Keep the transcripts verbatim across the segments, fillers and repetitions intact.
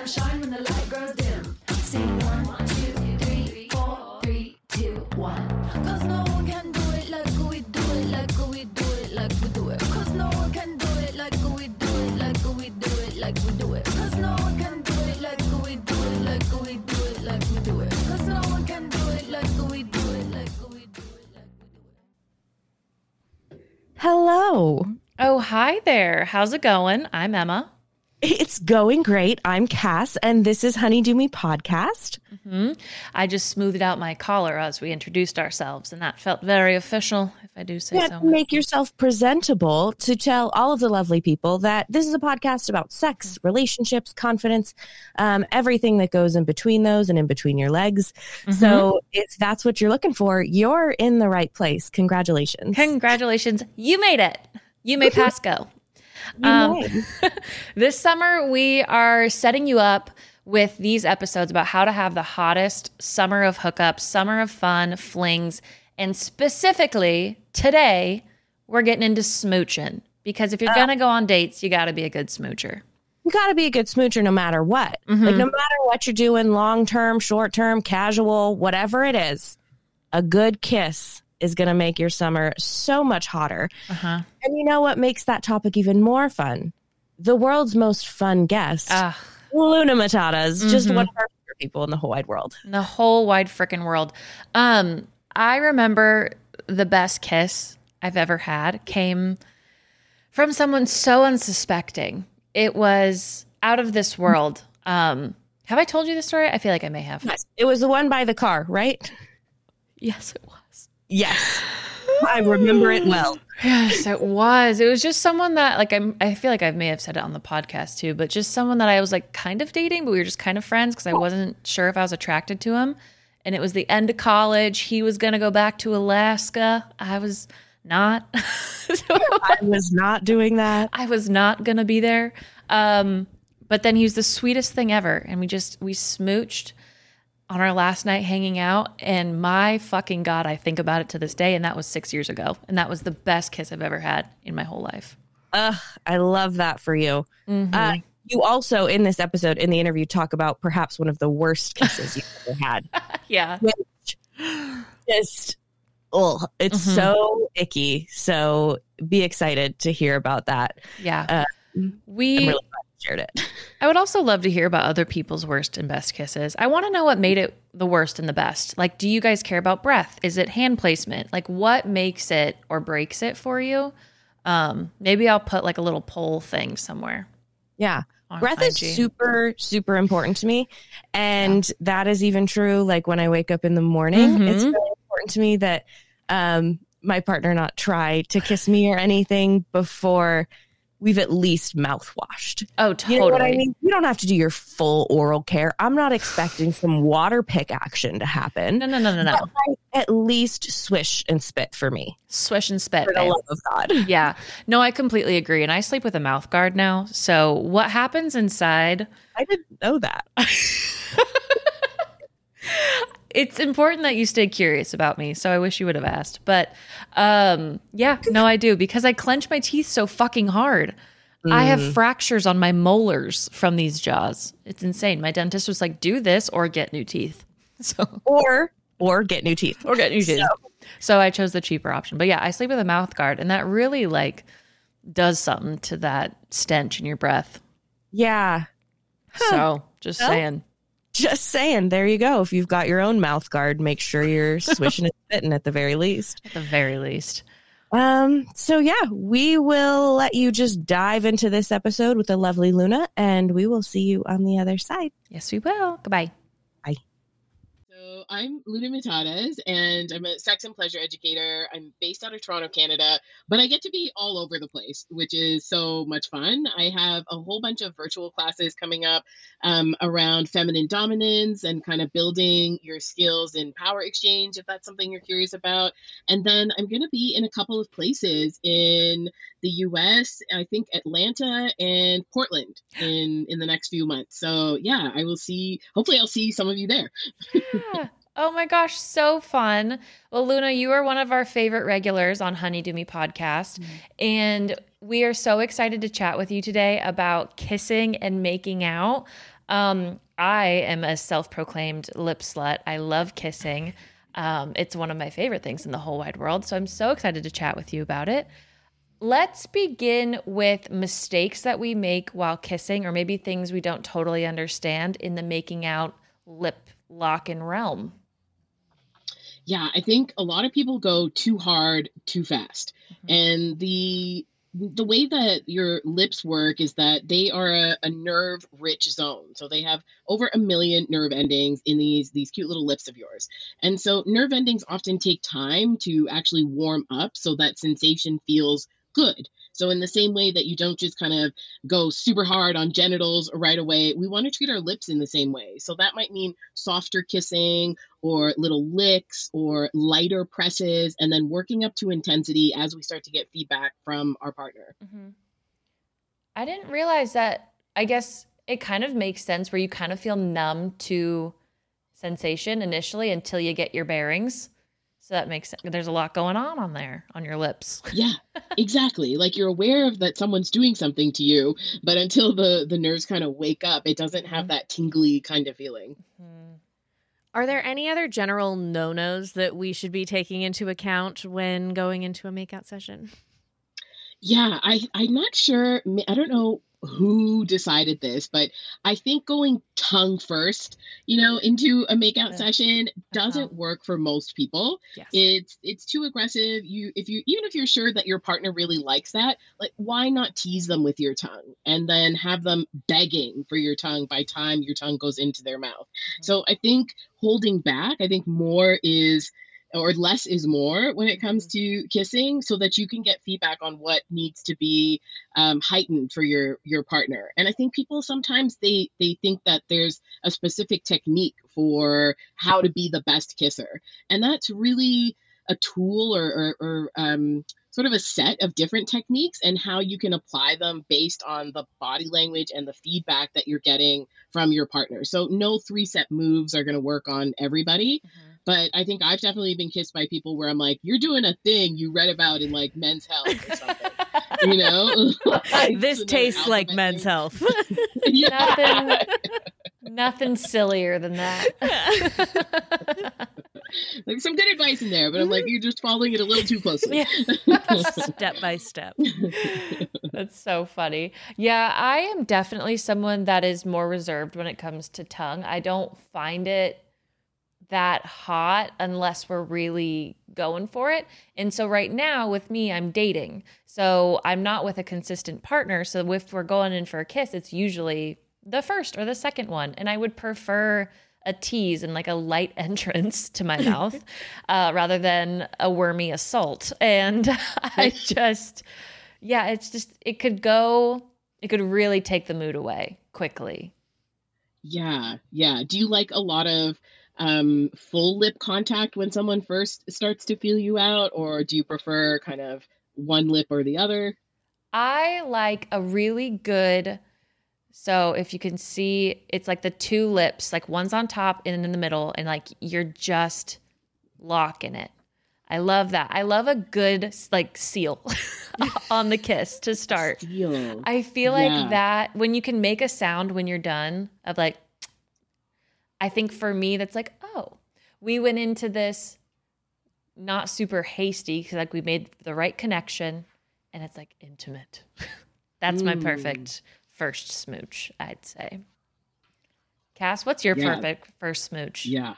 gonna shine when the light grows dim. Sing one, two, three, four, three, two, one. Cause no one can do it like we do it, like we do it, like we do it. Cause no one can do it like we do it, like we do it, like we do it. Cause no one can do it like we do it, like we do it, like we do it. Cause no one can do it like we do it, like we do it, like we do it. Hello. Oh, hi there. How's it going? I'm Emma. It's going great. I'm Cass, and this is Honey Do Me Podcast. Mm-hmm. I just smoothed out my collar as we introduced ourselves, and that felt very official, if I do say You so. have to make yourself presentable to tell all of the lovely people that this is a podcast about sex, relationships, confidence, um, everything that goes in between those and in between your legs. Mm-hmm. So if that's what you're looking for, you're in the right place. Congratulations. Congratulations. You made it. You may pass go. Um, this summer, we are setting you up with these episodes about how to have the hottest summer of hookups, summer of fun, flings, and specifically today, we're getting into smooching. Because if you're Uh, going to go on dates, you got to be a good smoocher. You got to be a good smoocher no matter what. Mm-hmm. Like no matter what you're doing, long-term, short-term, casual, whatever it is, a good kiss is going to make your summer so much hotter. Uh-huh. And you know what makes that topic even more fun? The world's most fun guest, Uh, Luna Matata, is just Mhm. one of our favorite people in the whole wide world. the whole wide frickin' world. Um, I remember the best kiss I've ever had came from someone so unsuspecting. It was out of this world. Um, have I told you this story? I feel like I may have. Yes. It was the one by the car, right? Yes, it was. Yes. I remember it well. Yes, it was. It was just someone that, like, I'm, I feel like I may have said it on the podcast too, but just someone that I was like kind of dating, but we were just kind of friends because I wasn't sure if I was attracted to him. And it was the end of college. He was going to go back to Alaska. I was not. So I was not doing that. I was not going to be there. Um, but then he was the sweetest thing ever. And we just, we smooched on our last night hanging out, and my fucking God, I think about it to this day, and that was six years ago, and that was the best kiss I've ever had in my whole life. Ugh, I love that for you. Mm-hmm. Uh, you also, in this episode, in the interview, talk about perhaps one of the worst kisses you've ever had. Yeah. Which just, oh, it's Mhm. so icky. So be excited to hear about that. Yeah. Uh, we, I'm really glad you shared it. I would also love to hear about other people's worst and best kisses. I want to know what made it the worst and the best. Like, do you guys care about breath? Is it hand placement? Like, what makes it or breaks it for you? Um, maybe I'll put like a little poll thing somewhere. Yeah. on Breath I is G. super, super important to me. And that is even true. Like when I wake up in the morning, Mhm. it's really important to me that um, my partner not try to kiss me or anything before we've at least mouthwashed. Oh, totally. You know what I mean? You don't have to do your full oral care. I'm not expecting some water pick action to happen. No, no, no, no, no. But like, at least swish and spit for me. Swish and spit. For the babe. love of God. Yeah. No, I completely agree. And I sleep with a mouth guard now. So what happens inside? I didn't know that. It's important that you stay curious about me. So I wish you would have asked. But um, yeah, no, I do. Because I clench my teeth so fucking hard. I have Mm. fractures on my molars from these jaws. It's insane. My dentist was like, do this or get new teeth. So Or, or get new teeth. or get new teeth. So- So I chose the cheaper option. But yeah, I sleep with a mouth guard. And that really like does something to that stench in your breath. Yeah. Huh. So just Well, saying. Just saying, there you go. If you've got your own mouth guard, make sure you're swishing and spitting at the very least. At the very least. Um, so yeah, we will let you just dive into this episode with the lovely Luna, and we will see you on the other side. Yes, we will. Goodbye. So I'm Luna Matadas, and I'm a sex and pleasure educator. I'm based out of Toronto, Canada, but I get to be all over the place, which is so much fun. I have a whole bunch of virtual classes coming up um, around feminine dominance and kind of building your skills in power exchange, if that's something you're curious about. And then I'm going to be in a couple of places in the U S, I think Atlanta and Portland in, in the next few months. So yeah, I will see, hopefully I'll see some of you there. Yeah. Oh my gosh, so fun. Well, Luna, you are one of our favorite regulars on Honey Do Me podcast. Mm-hmm. And we are so excited to chat with you today about kissing and making out. Um, I am a self-proclaimed lip slut. I love kissing. Um, it's one of my favorite things in the whole wide world. So I'm so excited to chat with you about it. Let's begin with mistakes that we make while kissing, or maybe things we don't totally understand in the making out lip locking realm. Yeah, I think a lot of people go too hard, too fast. Mm-hmm. And the the way that your lips work is that they are a, a nerve-rich zone. So they have over a million nerve endings in these, these cute little lips of yours. And so nerve endings often take time to actually warm up so that sensation feels good. So in the same way that you don't just kind of go super hard on genitals right away, we want to treat our lips in the same way. So that might mean softer kissing or little licks or lighter presses, and then working up to intensity as we start to get feedback from our partner. Mm-hmm. I didn't realize that. I guess it kind of makes sense where you kind of feel numb to sensation initially until you get your bearings. So that makes sense. There's a lot going on on there, on your lips. Yeah, exactly. Like you're aware of that someone's doing something to you, but until the, the nerves kind of wake up, it doesn't have that tingly kind of feeling. Mm-hmm. Are there any other general no-nos that we should be taking into account when going into a makeout session? Yeah, I, I'm not sure. I don't know who decided this, but I think going tongue first, you know, into a makeout uh, session doesn't uh-huh. work for most people. Yes. It's it's too aggressive. You if you even if you're sure that your partner really likes that, like why not tease them with your tongue and then have them begging for your tongue by time your tongue goes into their mouth. Mm-hmm. So I think holding back, I think more is or less is more when it comes to kissing, so that you can get feedback on what needs to be um, heightened for your your partner. And I think people sometimes they they think that there's a specific technique for how to be the best kisser, and that's really a tool or, or, or um, sort of a set of different techniques and how you can apply them based on the body language and the feedback that you're getting from your partner. So no three set moves are going to work on everybody. Mm-hmm. But I think I've definitely been kissed by people where I'm like, you're doing a thing you read about in like Men's Health or something, you know? Like, this tastes like Men's thing. Health. Nothing, nothing sillier than that. Like some good advice in there, but I'm like, you're just following it a little too closely. Yeah. Step by step. That's so funny. Yeah, I am definitely someone that is more reserved when it comes to tongue. I don't find it that hot unless we're really going for it. And so right now with me, I'm dating. So I'm not with a consistent partner. So if we're going in for a kiss, it's usually the first or the second one. And I would prefer a tease and like a light entrance to my mouth uh, rather than a wormy assault. And I just, yeah, it's just, it could go, it could really take the mood away quickly. Yeah. Yeah. Do you like a lot of um, full lip contact when someone first starts to feel you out, or do you prefer kind of one lip or the other? I like a really good, so if you can see, it's like the two lips, like one's on top and in the middle, and like you're just locking it. I love that. I love a good like seal on the kiss to start. Seal. I feel like yeah. that when you can make a sound when you're done of like, I think for me, that's like, oh, we went into this not super hasty because like we made the right connection and it's like intimate. That's mm. my perfect first smooch, I'd say. Cass, what's your yeah. perfect first smooch? Yeah.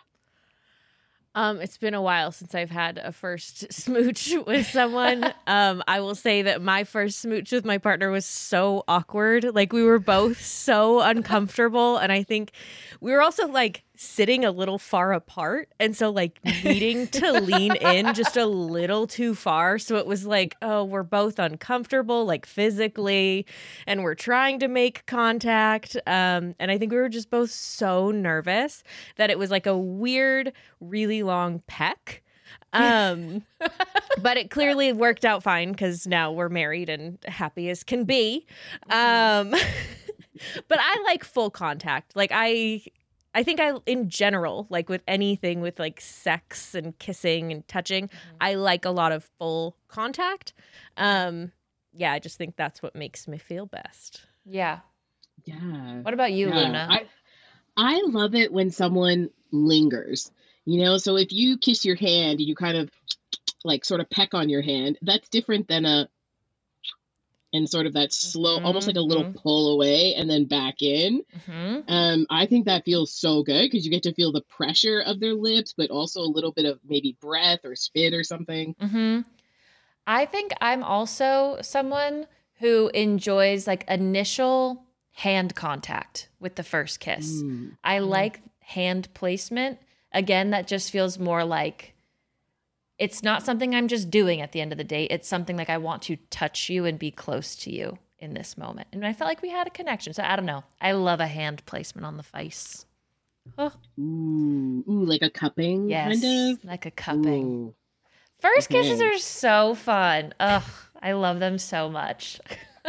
Um, it's been a while since I've had a first smooch with someone. um, I will say that my first smooch with my partner was so awkward. Like we were both so uncomfortable. And I think we were also like sitting a little far apart. And so like needing to lean in just a little too far. So it was like, oh, we're both uncomfortable, like physically, and we're trying to make contact. Um, and I think we were just both so nervous that it was like a weird, really long peck. Um, but it clearly worked out fine because now we're married and happy as can be. Um, but I like full contact. Like I, I think I, in general, like with anything with like sex and kissing and touching, mm-hmm. I like a lot of full contact. Um, yeah, I just think that's what makes me feel best. Yeah. Yeah. What about you, yeah. Luna? I, I love it when someone lingers, you know? So if you kiss your hand and you kind of like sort of peck on your hand, that's different than a, and sort of that slow, almost like a little Mhm. pull away and then back in. Mhm. Um, I think that feels so good because you get to feel the pressure of their lips, but also a little bit of maybe breath or spit or something. Mhm. I think I'm also someone who enjoys like initial hand contact with the first kiss. Mm. I like hand placement. Again, that just feels more like it's not something I'm just doing at the end of the day. It's something like I want to touch you and be close to you in this moment. And I felt like we had a connection. So I don't know. I love a hand placement on the face. Oh, Ooh, ooh, like a cupping yes. kind of. Like a cupping. Ooh. First kisses Okay. are so fun. Ugh, I love them so much.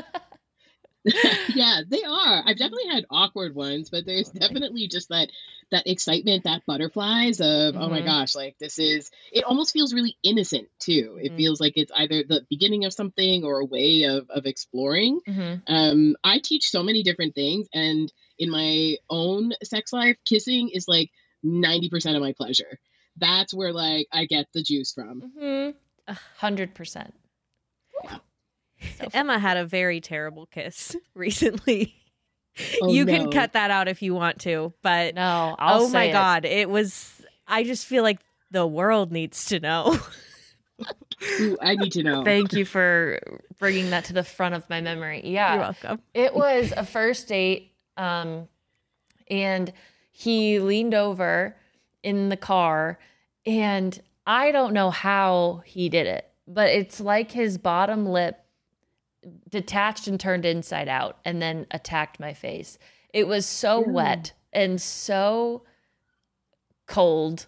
Yeah, they are. I've definitely had awkward ones, but there's definitely just that that excitement, that butterflies of, oh my Mhm. gosh, like this is, it almost feels really innocent too. It Mhm. feels like it's either the beginning of something or a way of of exploring. Mhm. Um, I teach so many different things, and in my own sex life, kissing is like ninety percent of my pleasure. That's where like I get the juice from. Mhm. A hundred percent. Yeah. So Emma had a very terrible kiss recently. Oh, you can no. cut that out if you want to, but no, I'll oh my say it. God, it was, I just feel like the world needs to know. Ooh, I need to know. Thank you for bringing that to the front of my memory. Yeah. You're welcome. It was a first date, um, and he leaned over in the car, and I don't know how he did it, but it's like his bottom lip detached and turned inside out and then attacked my face. It was so Ew. wet and so cold.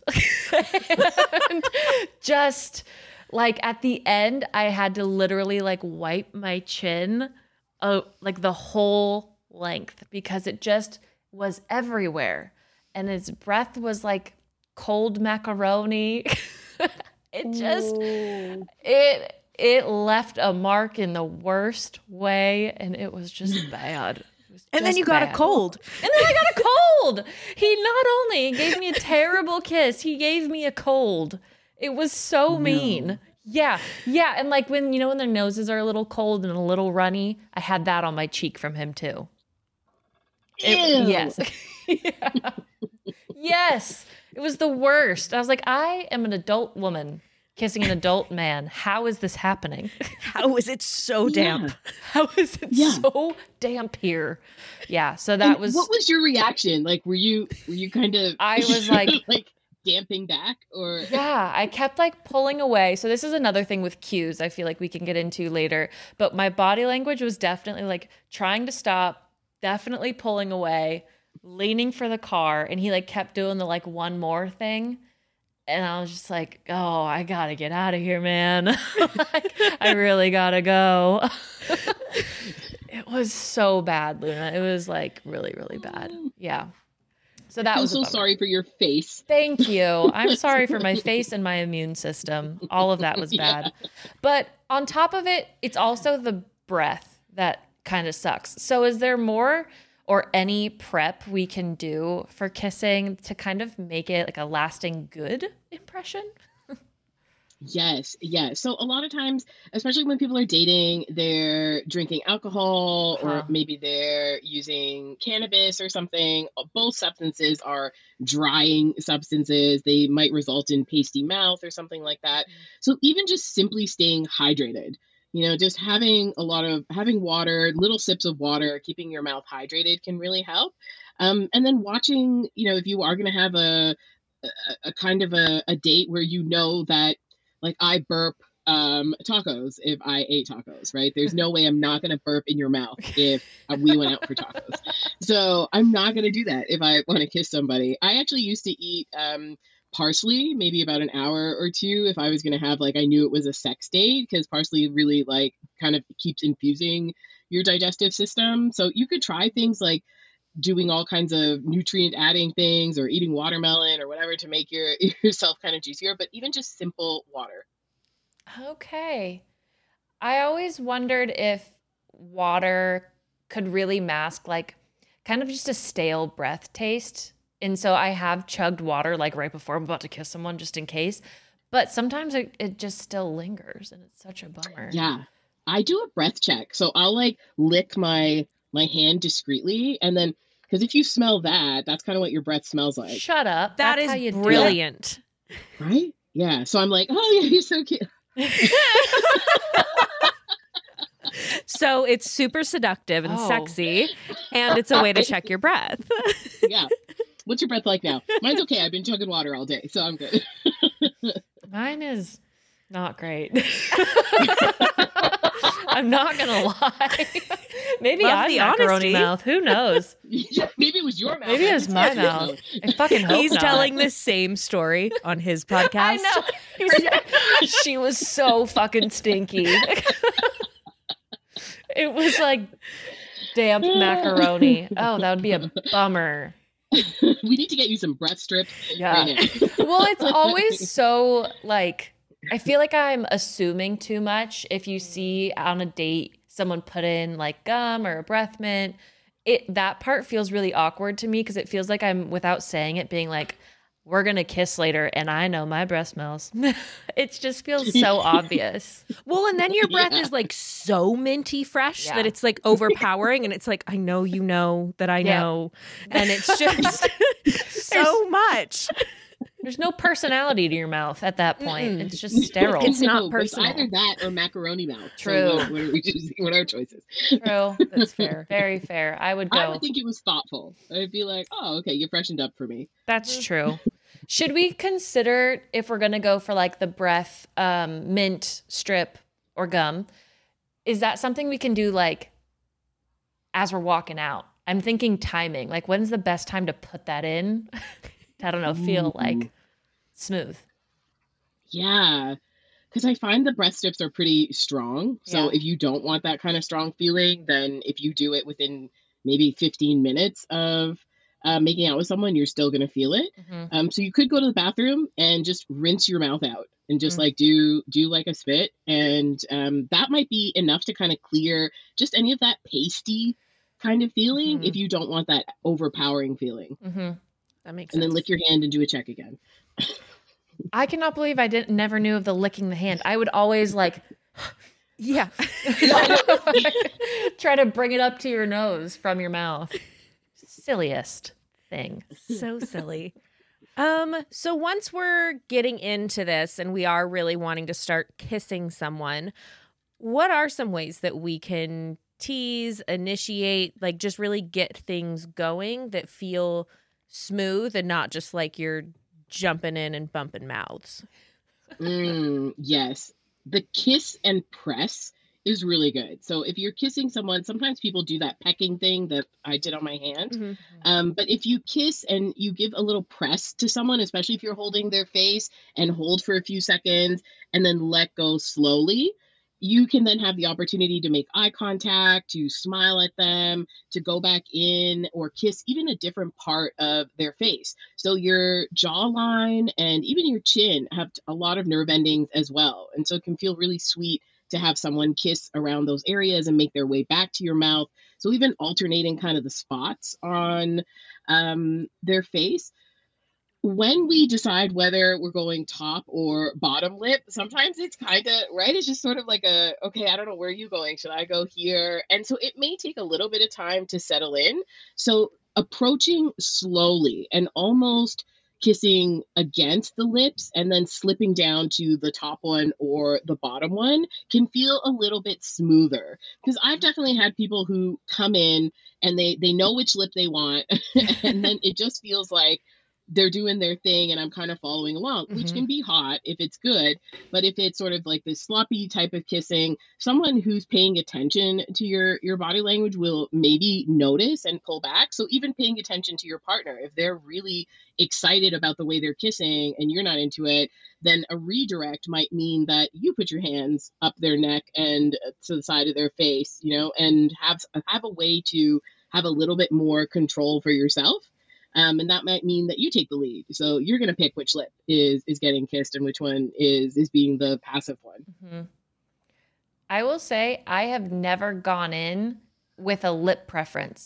And just like at the end, I had to literally like wipe my chin, uh, like the whole length, because it just was everywhere. And his breath was like cold macaroni. It just, Ooh. it, it left a mark in the worst way, and it was just bad. It was And then just you got a bad. cold. And then I got a cold. He not only gave me a terrible kiss, he gave me a cold. It was so mean. Yeah. Yeah. And like when, you know, when their noses are a little cold and a little runny, I had that on my cheek from him too. It- Ew. yes. Yeah. Yes. It was the worst. I was like, I am an adult woman kissing an adult man. How is this happening? How is it so damp? Yeah. How is it Yeah. so damp here? Yeah. So that And was, what was your reaction? Like, were you were you kind of? I was like- like damping back, or yeah, I kept like pulling away. So this is another thing with cues I feel like we can get into later. But my body language was definitely like trying to stop, definitely pulling away, leaning for the car. And he like kept doing the like one more thing. And I was just like, oh, I gotta get out of here, man. Like, I really gotta go. It was so bad, Luna. It was like really, really bad. Yeah. So that I'm was a so bummer. sorry for your face. Thank you. I'm sorry for my face and my immune system. All of that was bad. But on top of it, it's also the breath that kind of sucks. So is there more or any prep we can do for kissing to kind of make it like a lasting good impression? Yes, yes. So a lot of times, especially when people are dating, they're drinking alcohol or Huh. maybe they're using cannabis or something. Both substances are drying substances. They might result in pasty mouth or something like that. So even just simply staying hydrated, you know, just having a lot of having water, little sips of water, keeping your mouth hydrated can really help. Um, and then watching, you know, if you are going to have a, a a kind of a, a date where you know that like I burp um, tacos if I ate tacos, right? There's no way I'm not going to burp in your mouth if uh, we went out for tacos. So I'm not going to do that if I want to kiss somebody. I actually used to eat um, parsley maybe about an hour or two if I was going to have like, I knew it was a sex date, because parsley really like kind of keeps infusing your digestive system. So you could try things like doing all kinds of nutrient adding things or eating watermelon or whatever to make your yourself kind of juicier, but even just simple water. Okay. I always wondered if water could really mask like kind of just a stale breath taste. And so I have chugged water like right before I'm about to kiss someone just in case. But sometimes it, it just still lingers and it's such a bummer. Yeah. I do a breath check. So I'll like lick my my hand discreetly, and then because if you smell that, that's kind of what your breath smells like. Shut up. That That's is how you brilliant. Right? Yeah. So I'm like, oh yeah, you're so cute. So it's super seductive and Oh. sexy, and it's a way to check your breath. Yeah. What's your breath like now? Mine's okay. I've been chugging water all day, so I'm good. Mine is not great. I'm not gonna lie. Maybe Love I'm the macaroni honesty. mouth. Who knows? Maybe it was your mouth. Maybe it was my Your mouth. I fucking hope He's not. telling the same story on his podcast. I know. He's- she was so fucking stinky. It was like damp macaroni. Oh, that would be a bummer. We need to get you some breath strips Yeah. right now. Well, it's always so like I feel like I'm assuming too much if you see on a date someone put in like gum or a breath mint. It that part feels really awkward to me because it feels like I'm without saying it being like we're going to kiss later and I know my breath smells. It just feels so obvious. Well, and then your breath Yeah. is like so minty fresh Yeah. that it's like overpowering, and it's like, I know you know that I Yeah. know. And it's just so much. There's no personality to your mouth at that point. Mm-mm. It's just sterile. It's not No, but it's personal. either that or macaroni mouth. So True. what, what are we choosing? What are our choices? True. That's fair. Very fair. I would I go. would think it was thoughtful. I'd be like, oh, okay, you freshened up for me. That's true. Should we consider if we're going to go for like the breath um, mint strip or gum? Is that something we can do like as we're walking out? I'm thinking timing. Like when's the best time to put that in? I don't know, feel like smooth. Yeah. Because I find the breath strips are pretty strong. So Yeah. if you don't want that kind of strong feeling, then if you do it within maybe fifteen minutes of uh, making out with someone, you're still going to feel it. Mhm. Um, so you could go to the bathroom and just rinse your mouth out and just Mm. like do do like a spit, and um, that might be enough to kind of clear just any of that pasty kind of feeling Mhm. if you don't want that overpowering feeling. Mhm. That makes And sense. then lick your hand and do a check again. I cannot believe I didn't never knew of the licking the hand. I would always like Yeah. try to bring it up to your nose from your mouth. Silliest thing. So silly. Um, so once we're getting into this and we are really wanting to start kissing someone, what are some ways that we can tease, initiate, like just really get things going that feel smooth and not just like you're jumping in and bumping mouths? Mm, yes. The kiss and press is really good. So if you're kissing someone, sometimes people do that pecking thing that I did on my hand. Mm-hmm. Um, but if you kiss and you give a little press to someone, especially if you're holding their face and hold for a few seconds and then let go slowly, you can then have the opportunity to make eye contact, to smile at them, to go back in or kiss even a different part of their face. So your jawline and even your chin have a lot of nerve endings as well. And so it can feel really sweet to have someone kiss around those areas and make their way back to your mouth. So even alternating kind of the spots on um, their face. When we decide whether we're going top or bottom lip, sometimes it's kind of, right? It's just sort of like a, okay, I don't know, where are you going? Should I go here? And so it may take a little bit of time to settle in. So approaching slowly and almost kissing against the lips and then slipping down to the top one or the bottom one can feel a little bit smoother. Because I've definitely had people who come in and they, they know which lip they want. And then it just feels like they're doing their thing and I'm kind of following along, which Mhm. can be hot if it's good. But if it's sort of like this sloppy type of kissing, someone who's paying attention to your, your body language will maybe notice and pull back. So even paying attention to your partner, if they're really excited about the way they're kissing and you're not into it, then a redirect might mean that you put your hands up their neck and to the side of their face, you know, and have, have a way to have a little bit more control for yourself. Um, and that might mean that you take the lead. So you're going to pick which lip is is getting kissed and which one is is being the passive one. Mhm. I will say I have never gone in with a lip preference.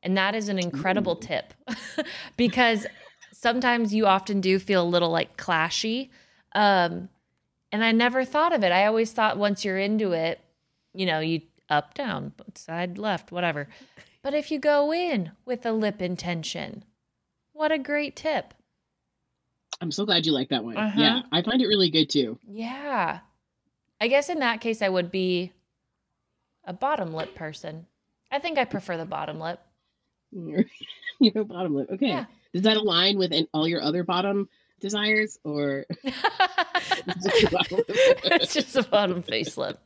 And that is an incredible tip because sometimes you often do feel a little like clashy. Um, and I never thought of it. I always thought once you're into it, you know, you up, down, side, left, whatever. But if you go in with a lip intention, what a great tip. I'm so glad you like that one. Uh-huh. Yeah, I find it really good too. Yeah. I guess in that case, I would be a bottom lip person. I think I prefer the bottom lip. You're a bottom lip. Okay. Yeah. Does that align with an, all your other bottom desires, or it's just a bottom lip? It's just a bottom face lip.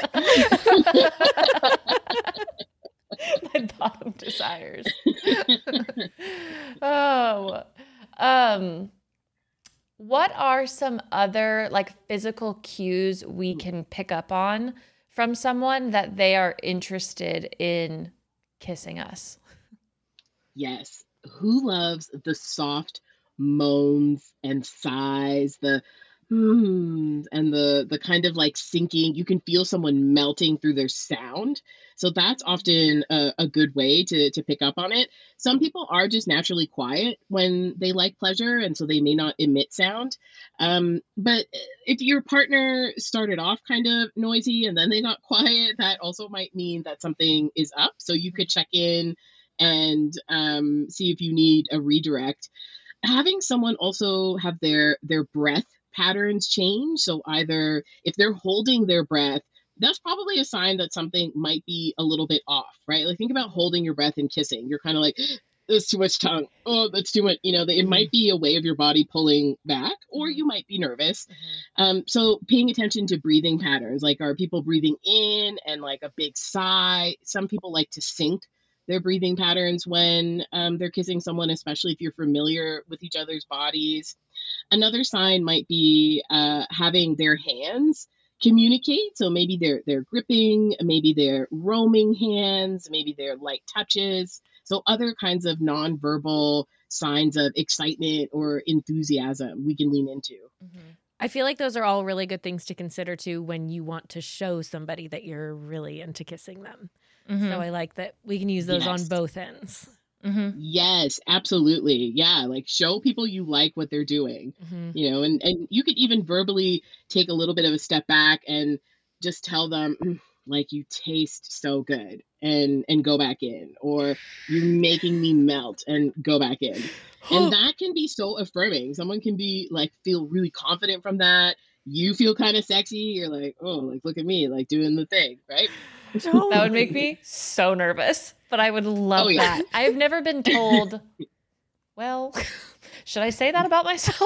My bottom desires. Oh. Um, what are some other like physical cues we can pick up on from someone that they are interested in kissing us? Yes. Who loves the soft moans and sighs, the hmm, and the the kind of like sinking? You can feel someone melting through their sound. So that's often a, a good way to to pick up on it. Some people are just naturally quiet when they like pleasure, and so they may not emit sound. Um, but if your partner started off kind of noisy and then they got quiet, that also might mean that something is up. So you could check in and um, see if you need a redirect. Having someone also have their their breath patterns change. So either if they're holding their breath, that's probably a sign that something might be a little bit off, right? Like think about holding your breath and kissing. You're kind of like, there's too much tongue. Oh, that's too much. You know, it might be a way of your body pulling back, or you might be nervous. Mm-hmm. Um, so paying attention to breathing patterns, like are people breathing in and like a big sigh? Some people like to sync their breathing patterns when um, they're kissing someone, especially if you're familiar with each other's bodies. Another sign might be uh, having their hands communicate. So maybe they're they're gripping, maybe they're roaming hands, maybe they're light touches. So other kinds of nonverbal signs of excitement or enthusiasm we can lean into. Mm-hmm. I feel like those are all really good things to consider too when you want to show somebody that you're really into kissing them. Mm-hmm. So I like that we can use those yes. on both ends. Mm-hmm. Yes, absolutely. Yeah, like show people you like what they're doing, mm-hmm. you know, and, and you could even verbally take a little bit of a step back and just tell them, mm, like, you taste so good, and and go back in, or you're making me melt, and go back in. And that can be so affirming. Someone can be like, feel really confident from that. You feel kind of sexy. You're like, oh, like, look at me, like doing the thing, right? That would make me so nervous, but I would love oh, yeah. that. I've never been told, well, should I say that about myself?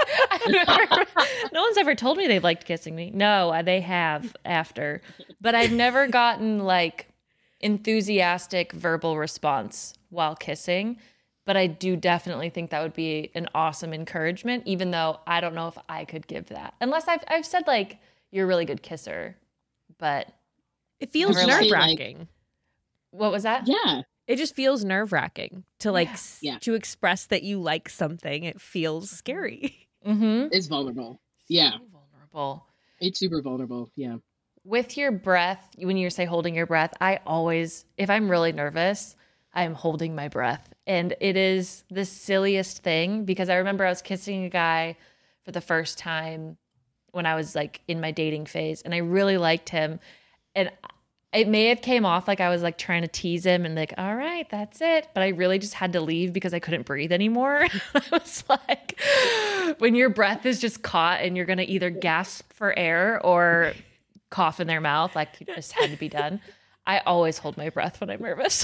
never, no one's ever told me they liked kissing me. No, they have after, but I've never gotten like enthusiastic verbal response while kissing. But I do definitely think that would be an awesome encouragement, even though I don't know if I could give that. Unless I've I've said like, you're a really good kisser, but it feels nerve-wracking. Like, what was that? Yeah. It just feels nerve-wracking to like, yeah. s- to express that you like something. It feels scary. Mm-hmm. It's vulnerable. Yeah. So vulnerable. It's super vulnerable. Yeah. With your breath, when you say holding your breath, I always, if I'm really nervous, I am holding my breath. And it is the silliest thing because I remember I was kissing a guy for the first time when I was like in my dating phase, and I really liked him. And it may have came off like I was like trying to tease him and like, all right, that's it. But I really just had to leave because I couldn't breathe anymore. I was like, when your breath is just caught and you're going to either gasp for air or cough in their mouth, like it just had to be done. I always hold my breath when I'm nervous.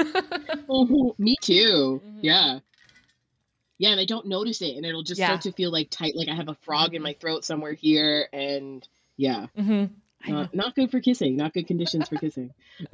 Oh, me too. Mm-hmm. Yeah. Yeah, and I don't notice it, and it'll just yeah. start to feel like tight, like I have a frog in my throat somewhere here, and yeah. Mm-hmm. Not, not good for kissing. Not good conditions for kissing.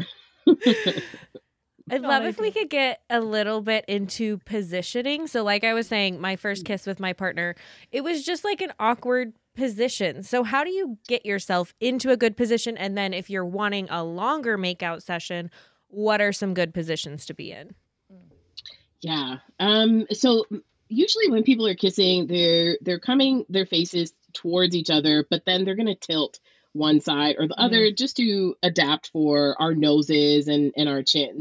I'd love if we could get a little bit into positioning. So like I was saying, my first kiss with my partner, it was just like an awkward position. So how do you get yourself into a good position? And then if you're wanting a longer makeout session, what are some good positions to be in? Yeah. Um, so usually when people are kissing, they're they're coming their faces towards each other, but then they're going to tilt one side or the other mm. just to adapt for our noses and, and our chins.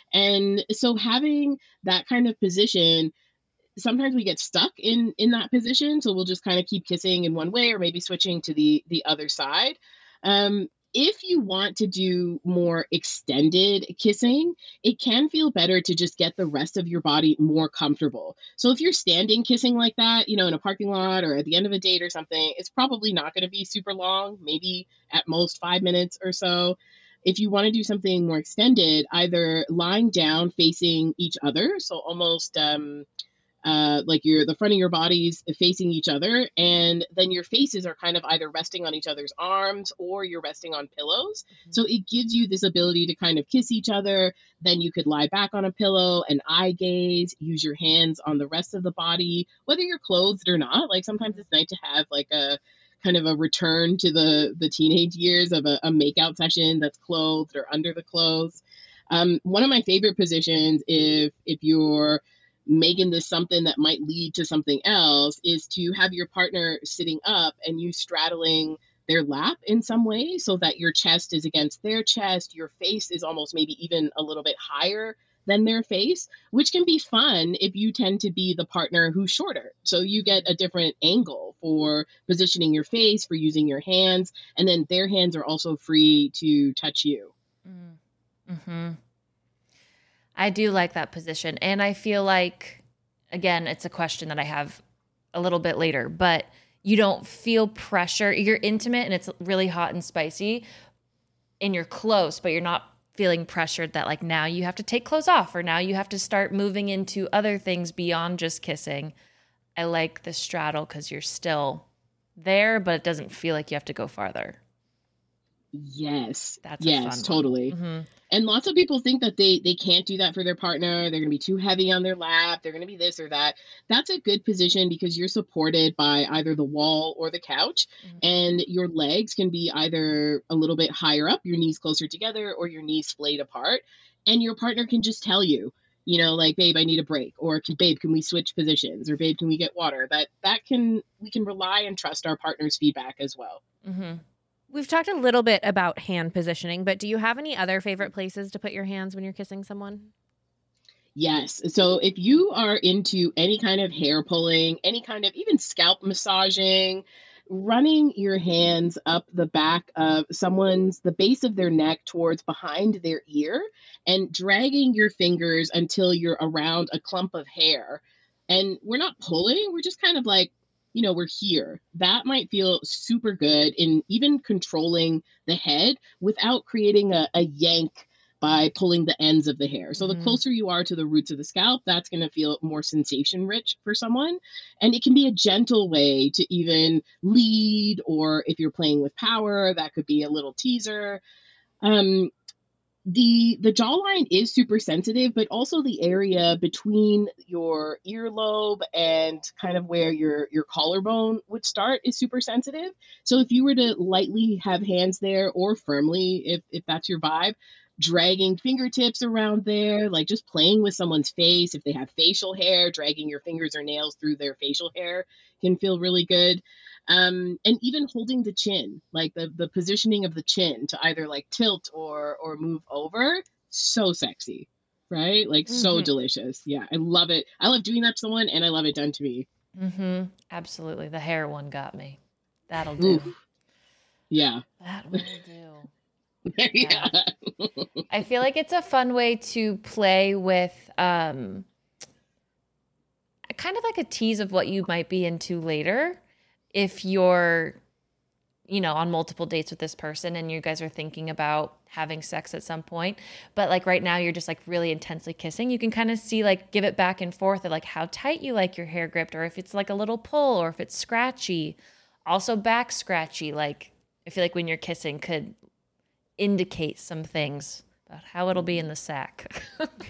And so having that kind of position, sometimes we get stuck in in that position, so we'll just kind of keep kissing in one way or maybe switching to the the other side. Um, if you want to do more extended kissing, it can feel better to just get the rest of your body more comfortable. So if you're standing kissing like that, you know, in a parking lot or at the end of a date or something, it's probably not going to be super long, maybe at most five minutes or so. If you want to do something more extended, either lying down facing each other, so almost um, uh, like your the front of your bodies facing each other, and then your faces are kind of either resting on each other's arms or you're resting on pillows. Mm-hmm. So it gives you this ability to kind of kiss each other. Then you could lie back on a pillow and eye gaze, use your hands on the rest of the body, whether you're clothed or not. Like sometimes it's nice to have like a kind of a return to the the teenage years of a, a makeout session that's clothed or under the clothes. Um, one of my favorite positions, if if you're making this something that might lead to something else, is to have your partner sitting up and you straddling their lap in some way so that your chest is against their chest, your face is almost maybe even a little bit higher than their face, which can be fun if you tend to be the partner who's shorter. So you get a different angle for positioning your face, for using your hands, and then their hands are also free to touch you. Mm-hmm. I do like that position. And I feel like, again, it's a question that I have a little bit later, but you don't feel pressure. You're intimate and it's really hot and spicy and you're close, but you're not feeling pressured that like now you have to take clothes off or now you have to start moving into other things beyond just kissing. I like the straddle because you're still there, but it doesn't feel like you have to go farther. Yes. That's a yes, fun totally. Mm-hmm. And lots of people think that they they can't do that for their partner. They're going to be too heavy on their lap. They're going to be this or that. That's a good position because you're supported by either the wall or the couch, mm-hmm. and your legs can be either a little bit higher up, your knees closer together, or your knees splayed apart. And your partner can just tell you, you know, like, babe, I need a break, or babe, can we switch positions, or babe, can we get water? That that can we can rely and trust our partner's feedback as well. Mm-hmm. We've talked a little bit about hand positioning, but do you have any other favorite places to put your hands when you're kissing someone? Yes. So if you are into any kind of hair pulling, any kind of even scalp massaging, running your hands up the back of someone's, the base of their neck towards behind their ear and dragging your fingers until you're around a clump of hair. And we're not pulling, we're just kind of like, you know, we're here. That might feel super good in even controlling the head without creating a, a yank by pulling the ends of the hair. So mm-hmm. the closer you are to the roots of the scalp, that's going to feel more sensation rich for someone. And it can be a gentle way to even lead, or if you're playing with power, that could be a little teaser. Um, The the jawline is super sensitive, but also the area between your earlobe and kind of where your, your collarbone would start is super sensitive. So if you were to lightly have hands there, or firmly, if, if that's your vibe, dragging fingertips around there, like just playing with someone's face. If they have facial hair, dragging your fingers or nails through their facial hair can feel really good. Um, and even holding the chin, like the, the positioning of the chin to either like tilt or or move over, so sexy, right? Like mm-hmm. so delicious. Yeah, I love it. I love doing that to someone, and I love it done to me. Mm-hmm. Absolutely. The hair one got me. That'll do. Oof. Yeah. That will do. yeah. I feel like it's a fun way to play with um, kind of like a tease of what you might be into later. If you're, you know, on multiple dates with this person and you guys are thinking about having sex at some point, but like right now you're just like really intensely kissing, you can kind of see, like, give it back and forth of like how tight you like your hair gripped, or if it's like a little pull, or if it's scratchy. Also back scratchy. Like, I feel like when you're kissing could indicate some things about how it'll be in the sack.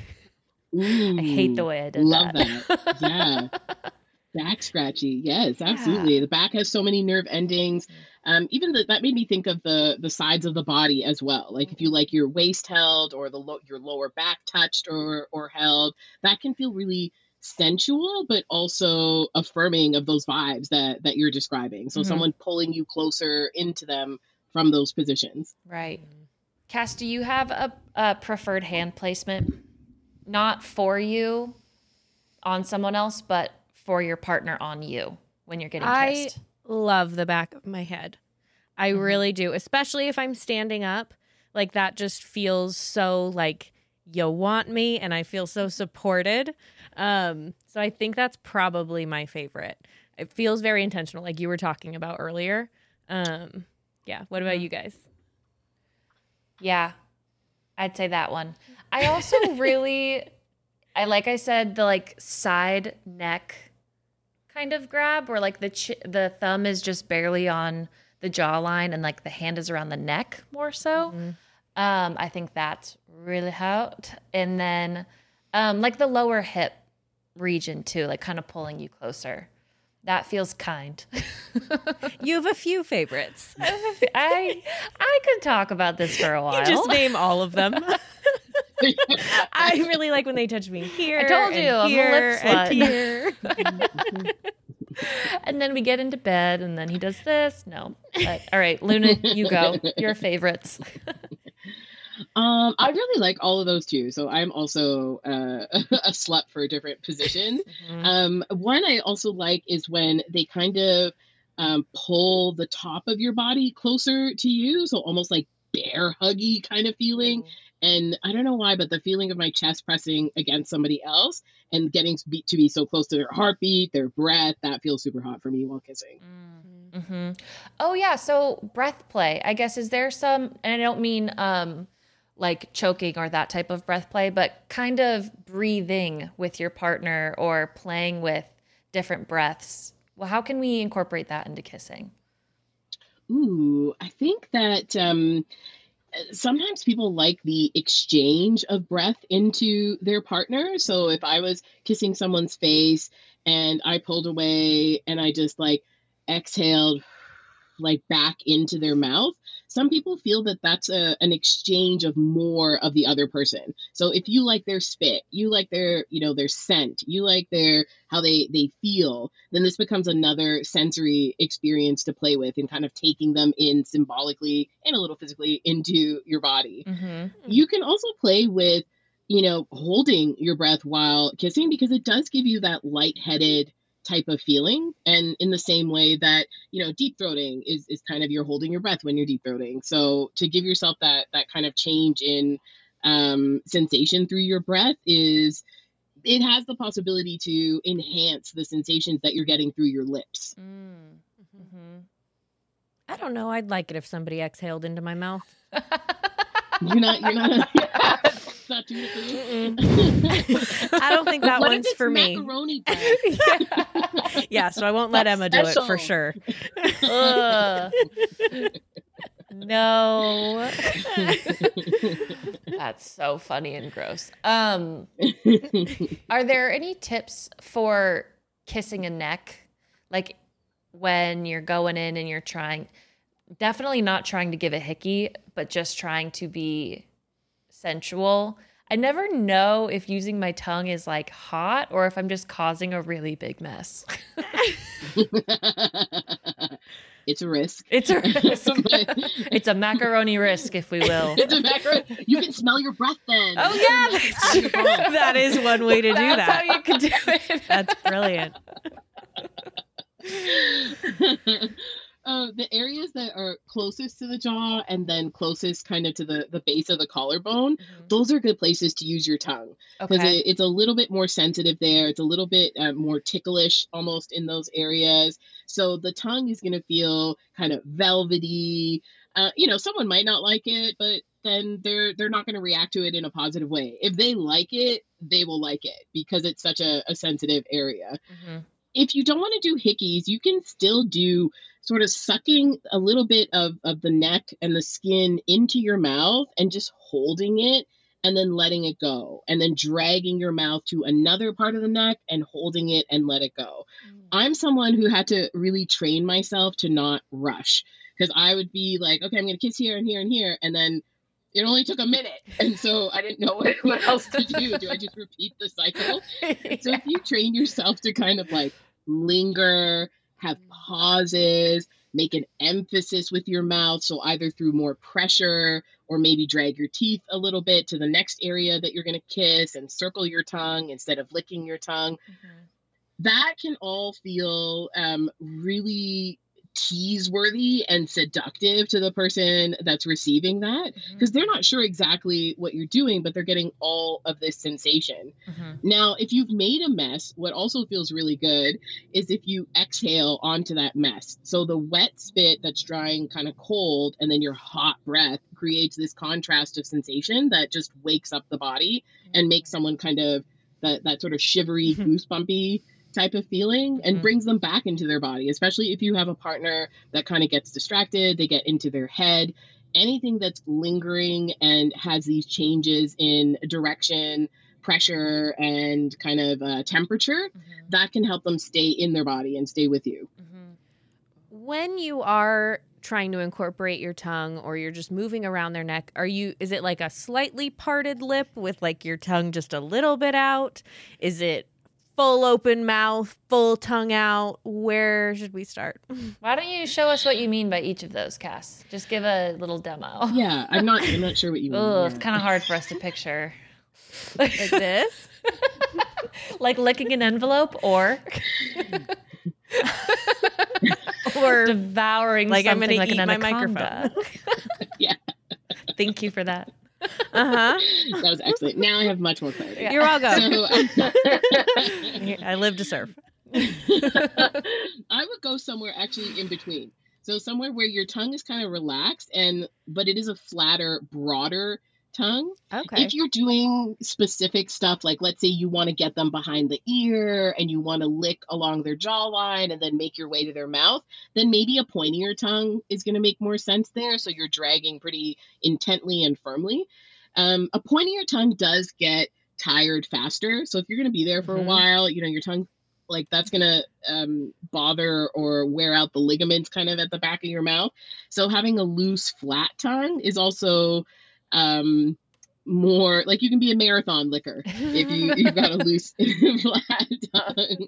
Ooh, I hate the way I did love that. Love that. Yeah. Back scratchy. Yes, absolutely. Yeah. The back has so many nerve endings. Um, even the, that made me think of the the sides of the body as well. Like if you like your waist held, or the lo- your lower back touched or or held, that can feel really sensual, but also affirming of those vibes that that you're describing. So mm-hmm. someone pulling you closer into them from those positions. Right. Cass, do you have a, a preferred hand placement? not for you on someone else, but for your partner on you when you're getting I kissed. love the back of my head. I Mhm. really do, especially if I'm standing up. Like that just feels so like you want me, and I feel so supported. Um, so I think that's probably my favorite. It feels very intentional, like you were talking about earlier. Um, yeah. What about Mhm. you guys? Yeah, I'd say that one. I also really, I like I said, the like side neck kind of grab where like the ch- the thumb is just barely on the jawline and like the hand is around the neck more so. Mhm. Um, I think that's really hot. And then um, like the lower hip region too, like kind of pulling you closer. That feels kind. You have a few favorites. I I could talk about this for a while. You just name all of them. I really like when they touch me here. I told you, and I'm a here, lip and slut. here. And then we get into bed and then he does this. No. But, all right, Luna, you go. Your favorites. Um, I really like all of those too. So I'm also uh, a slut for different positions. Mhm. Um, one I also like is when they kind of um, pull the top of your body closer to you. So almost like bear huggy kind of feeling. And I don't know why, but the feeling of my chest pressing against somebody else and getting to be, to be so close to their heartbeat, their breath, that feels super hot for me while kissing. Mm-hmm. Oh yeah, so breath play. I guess is there some, and I don't mean um like choking or that type of breath play, but kind of breathing with your partner or playing with different breaths. Well, how can we incorporate that into kissing? Ooh, I think that um, sometimes people like the exchange of breath into their partner. So if I was kissing someone's face and I pulled away and I just like exhaled like back into their mouth, some people feel that that's a, an exchange of more of the other person. So if you like their spit, you like their, you know, their scent, you like their, how they, they feel, then this becomes another sensory experience to play with and kind of taking them in symbolically and a little physically into your body. Mm-hmm. You can also play with, you know, holding your breath while kissing because it does give you that lightheaded type of feeling. And in the same way that, you know, deep throating is, is kind of you're holding your breath when you're deep throating. So to give yourself that, that kind of change in um, sensation through your breath is, it has the possibility to enhance the sensations that you're getting through your lips. Mm-hmm. I don't know. I'd like it if somebody exhaled into my mouth. You're not, you're not, it's not too for you. I don't think that What if one's it's for me. macaroni breath? yeah. yeah, so I won't let That's Emma do it special. for sure. Ugh. No. That's so funny and gross. Um, are there any tips for kissing a neck? Like when you're going in and you're trying, definitely not trying to give a hickey, but just trying to be sensual. I never know if using my tongue is like hot or if I'm just causing a really big mess. It's a risk. It's a risk. It's a macaroni risk, if we will. It's a macaroni. You can smell your breath then. Oh yeah, that's true. That is one way to do That's that. how you could do it. That's brilliant. Uh, the areas that are closest to the jaw and then closest kind of to the, the base of the collarbone, those are good places to use your tongue because Okay. it, it's a little bit more sensitive there. It's a little bit uh, more ticklish almost in those areas. So the tongue is going to feel kind of velvety. Uh, you know, someone might not like it, but then they're they're not going to react to it in a positive way. If they like it, they will like it because it's such a, a sensitive area. Mhm. If you don't want to do hickeys, you can still do sort of sucking a little bit of, of the neck and the skin into your mouth and just holding it and then letting it go and then dragging your mouth to another part of the neck and holding it and let it go. I'm someone who had to really train myself to not rush because I would be like, okay, I'm going to kiss here and here and here. And then it only took a minute. And so I didn't know what, what else to do. Do I just repeat the cycle? So if you train yourself to kind of like linger have pauses, make an emphasis with your mouth. So either through more pressure or maybe drag your teeth a little bit to the next area that you're going to kiss and circle your tongue instead of licking your tongue. Mm-hmm. That can all feel um, really tease-worthy and seductive to the person that's receiving that, because mm-hmm. they're not sure exactly what you're doing, but they're getting all of this sensation. Mm-hmm. Now, if you've made a mess, what also feels really good is if you exhale onto that mess. So the wet spit that's drying kind of cold, and then your hot breath creates this contrast of sensation that just wakes up the body mm-hmm. and makes someone kind of that, that sort of shivery, goosebumpy type of feeling and mm-hmm. brings them back into their body, especially if you have a partner that kind of gets distracted, they get into their head. Anything that's lingering and has these changes in direction, pressure, and kind of uh, temperature, mm-hmm. that can help them stay in their body and stay with you. Mm-hmm. When you are trying to incorporate your tongue or you're just moving around their neck, are you, is it like a slightly parted lip with like your tongue just a little bit out? Is it full open mouth, full tongue out? Where should we start? Why don't you show us what you mean by each of those, Cass? Just give a little demo. Yeah, I'm not I'm not sure what you mean. Oh, yeah. It's kind of hard for us to picture. Like this? Like licking an envelope, or or devouring like something I'm gonna like eat an my anaconda. microphone. Yeah. Thank you for that. Uh-huh. That was excellent. Now I have much more clarity. Yeah. You're all go. So, I live to serve. I would go somewhere actually in between. So somewhere where your tongue is kind of relaxed, and but it is a flatter, broader tongue. Okay. If you're doing specific stuff, like let's say you want to get them behind the ear and you want to lick along their jawline and then make your way to their mouth, then maybe a pointier tongue is going to make more sense there. So you're dragging pretty intently and firmly. Um, a pointier tongue does get tired faster. So if you're going to be there for mm-hmm. a while, you know, your tongue, like that's going to um, bother or wear out the ligaments kind of at the back of your mouth. So having a loose, flat tongue is also um more like you can be a marathon licker if you you've got a loose flat tongue.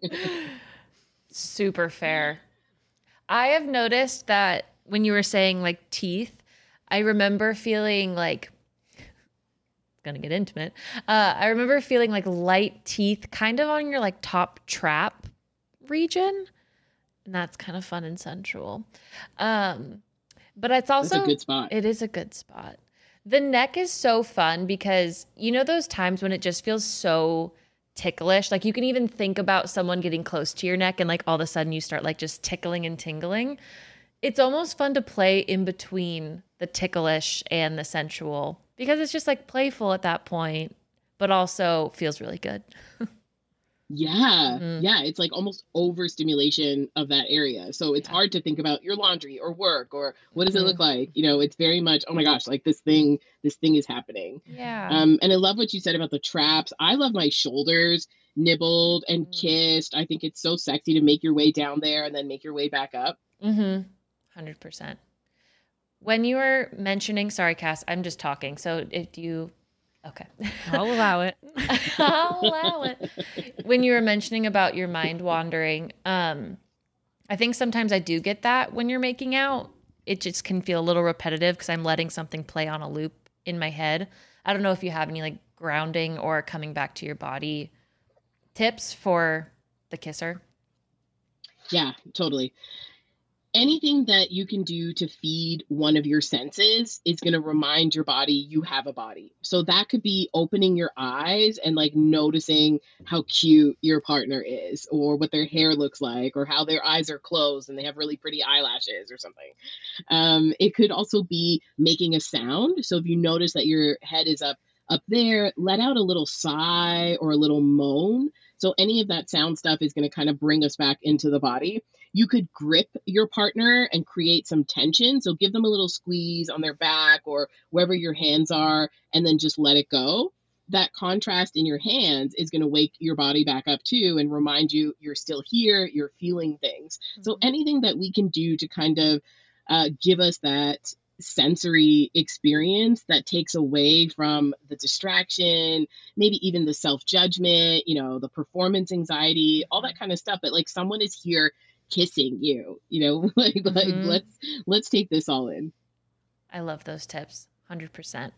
Super fair. I have noticed that when you were saying like teeth, I remember feeling like it's gonna get intimate. Uh, I remember feeling like light teeth kind of on your like top trap region, and that's kind of fun and sensual. Um, but it's also that's a good spot. It is a good spot. The neck is so fun because you know those times when it just feels so ticklish, like you can even think about someone getting close to your neck and like all of a sudden you start like just tickling and tingling. It's almost fun to play in between the ticklish and the sensual because it's just like playful at that point, but also feels really good. Yeah. Mm-hmm. Yeah. It's like almost overstimulation of that area. So it's yeah. hard to think about your laundry or work or what does mm-hmm. it look like? You know, it's very much, oh my gosh, like this thing, this thing is happening. Yeah. Um, and I love what you said about the traps. I love my shoulders nibbled and mm-hmm. kissed. I think it's so sexy to make your way down there and then make your way back up. Mm-hmm. one hundred percent. When you were mentioning, sorry, Cass, I'm just talking. So if you, okay. I'll allow it. I'll allow it. When you were mentioning about your mind wandering, um, I think sometimes I do get that when you're making out. It just can feel a little repetitive because I'm letting something play on a loop in my head. I don't know if you have any like grounding or coming back to your body tips for the kisser. Yeah, totally. Anything that you can do to feed one of your senses is going to remind your body you have a body. So that could be opening your eyes and like noticing how cute your partner is or what their hair looks like or how their eyes are closed and they have really pretty eyelashes or something. Um, it could also be making a sound. So if you notice that your head is up up there, let out a little sigh or a little moan. So any of that sound stuff is going to kind of bring us back into the body. You could grip your partner and create some tension. So give them a little squeeze on their back or wherever your hands are, and then just let it go. That contrast in your hands is going to wake your body back up too and remind you you're still here, you're feeling things. Mm-hmm. So anything that we can do to kind of uh, give us that sensory experience that takes away from the distraction, maybe even the self-judgment, you know, the performance anxiety, all that kind of stuff. But like someone is here kissing you, you know, like, mm-hmm. like let's, let's take this all in. I love those tips. one hundred percent.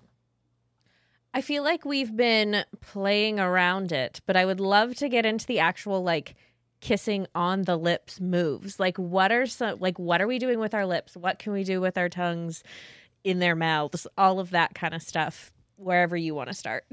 I feel like we've been playing around it, but I would love to get into the actual like kissing on the lips moves. Like what are some like what are we doing with our lips? What can we do with our tongues in their mouths? All of that kind of stuff. Wherever you want to start.